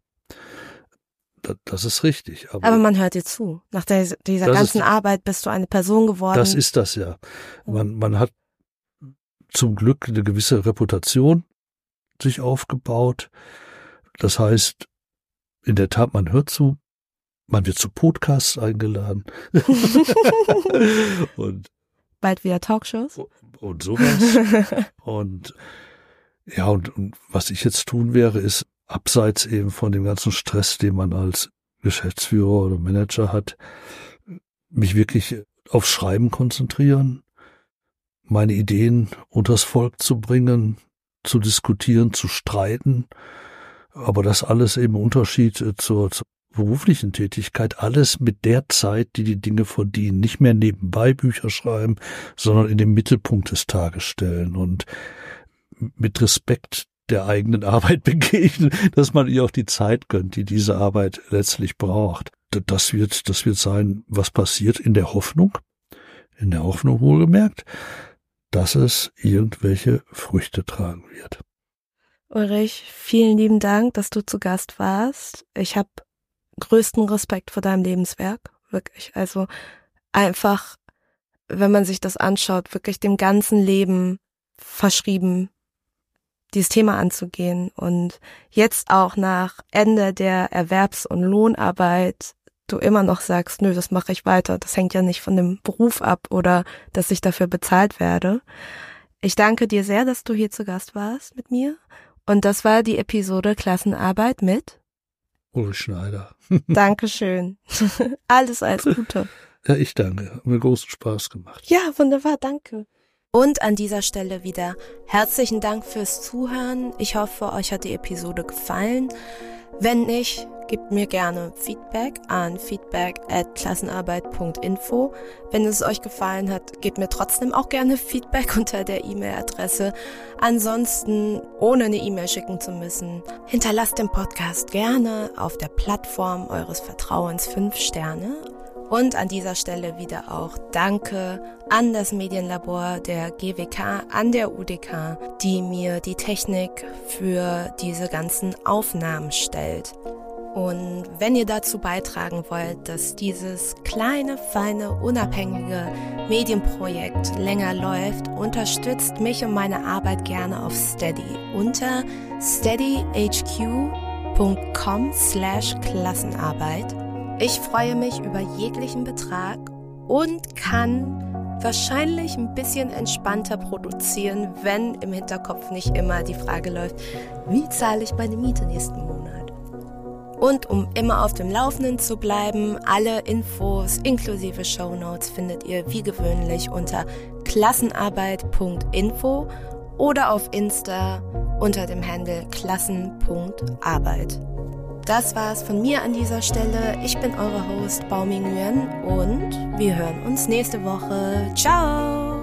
Das ist richtig. Aber man hört dir zu. Nach dieser ganzen Arbeit bist du eine Person geworden. Das ist das ja. Man hat zum Glück eine gewisse Reputation sich aufgebaut. Das heißt, in der Tat, man hört zu, man wird zu Podcasts eingeladen. Und bald wieder Talkshows. Und sowas. Und ja, und was ich jetzt tun wäre, ist, abseits eben von dem ganzen Stress, den man als Geschäftsführer oder Manager hat, mich wirklich aufs Schreiben konzentrieren, meine Ideen unters Volk zu bringen, zu diskutieren, zu streiten, aber das alles eben im Unterschied zur beruflichen Tätigkeit, alles mit der Zeit, die die Dinge verdienen, nicht mehr nebenbei Bücher schreiben, sondern in den Mittelpunkt des Tages stellen und mit Respekt der eigenen Arbeit begegnen, dass man ihr auch die Zeit gönnt, die diese Arbeit letztlich braucht. Das wird sein, was passiert in der Hoffnung wohlgemerkt, dass es irgendwelche Früchte tragen wird. Ulrich, vielen lieben Dank, dass du zu Gast warst. Ich habe größten Respekt vor deinem Lebenswerk, wirklich. Also einfach, wenn man sich das anschaut, wirklich dem ganzen Leben verschrieben, dieses Thema anzugehen und jetzt auch nach Ende der Erwerbs- und Lohnarbeit du immer noch sagst, nö, das mache ich weiter, das hängt ja nicht von dem Beruf ab oder dass ich dafür bezahlt werde. Ich danke dir sehr, dass du hier zu Gast warst mit mir und das war die Episode Klassenarbeit mit Ulrich Schneider. Dankeschön. Alles Gute. Ja, ich danke. Hat mir großen Spaß gemacht. Ja, wunderbar, danke. Und an dieser Stelle wieder herzlichen Dank fürs Zuhören. Ich hoffe, euch hat die Episode gefallen. Wenn nicht, gebt mir gerne Feedback an feedback@klassenarbeit.info. Wenn es euch gefallen hat, gebt mir trotzdem auch gerne Feedback unter der E-Mail-Adresse. Ansonsten, ohne eine E-Mail schicken zu müssen, hinterlasst dem Podcast gerne auf der Plattform eures Vertrauens 5 Sterne. Und an dieser Stelle wieder auch Danke an das Medienlabor der GWK, an der UDK, die mir die Technik für diese ganzen Aufnahmen stellt. Und wenn ihr dazu beitragen wollt, dass dieses kleine, feine, unabhängige Medienprojekt länger läuft, unterstützt mich und meine Arbeit gerne auf Steady unter steadyhq.com/Klassenarbeit. Ich freue mich über jeglichen Betrag und kann wahrscheinlich ein bisschen entspannter produzieren, wenn im Hinterkopf nicht immer die Frage läuft, wie zahle ich meine Miete nächsten Monat? Und um immer auf dem Laufenden zu bleiben, alle Infos inklusive Shownotes findet ihr wie gewöhnlich unter klassenarbeit.info oder auf Insta unter dem Handle klassen.arbeit. Das war's von mir an dieser Stelle. Ich bin eure Host Baumi Nguyen und wir hören uns nächste Woche. Ciao!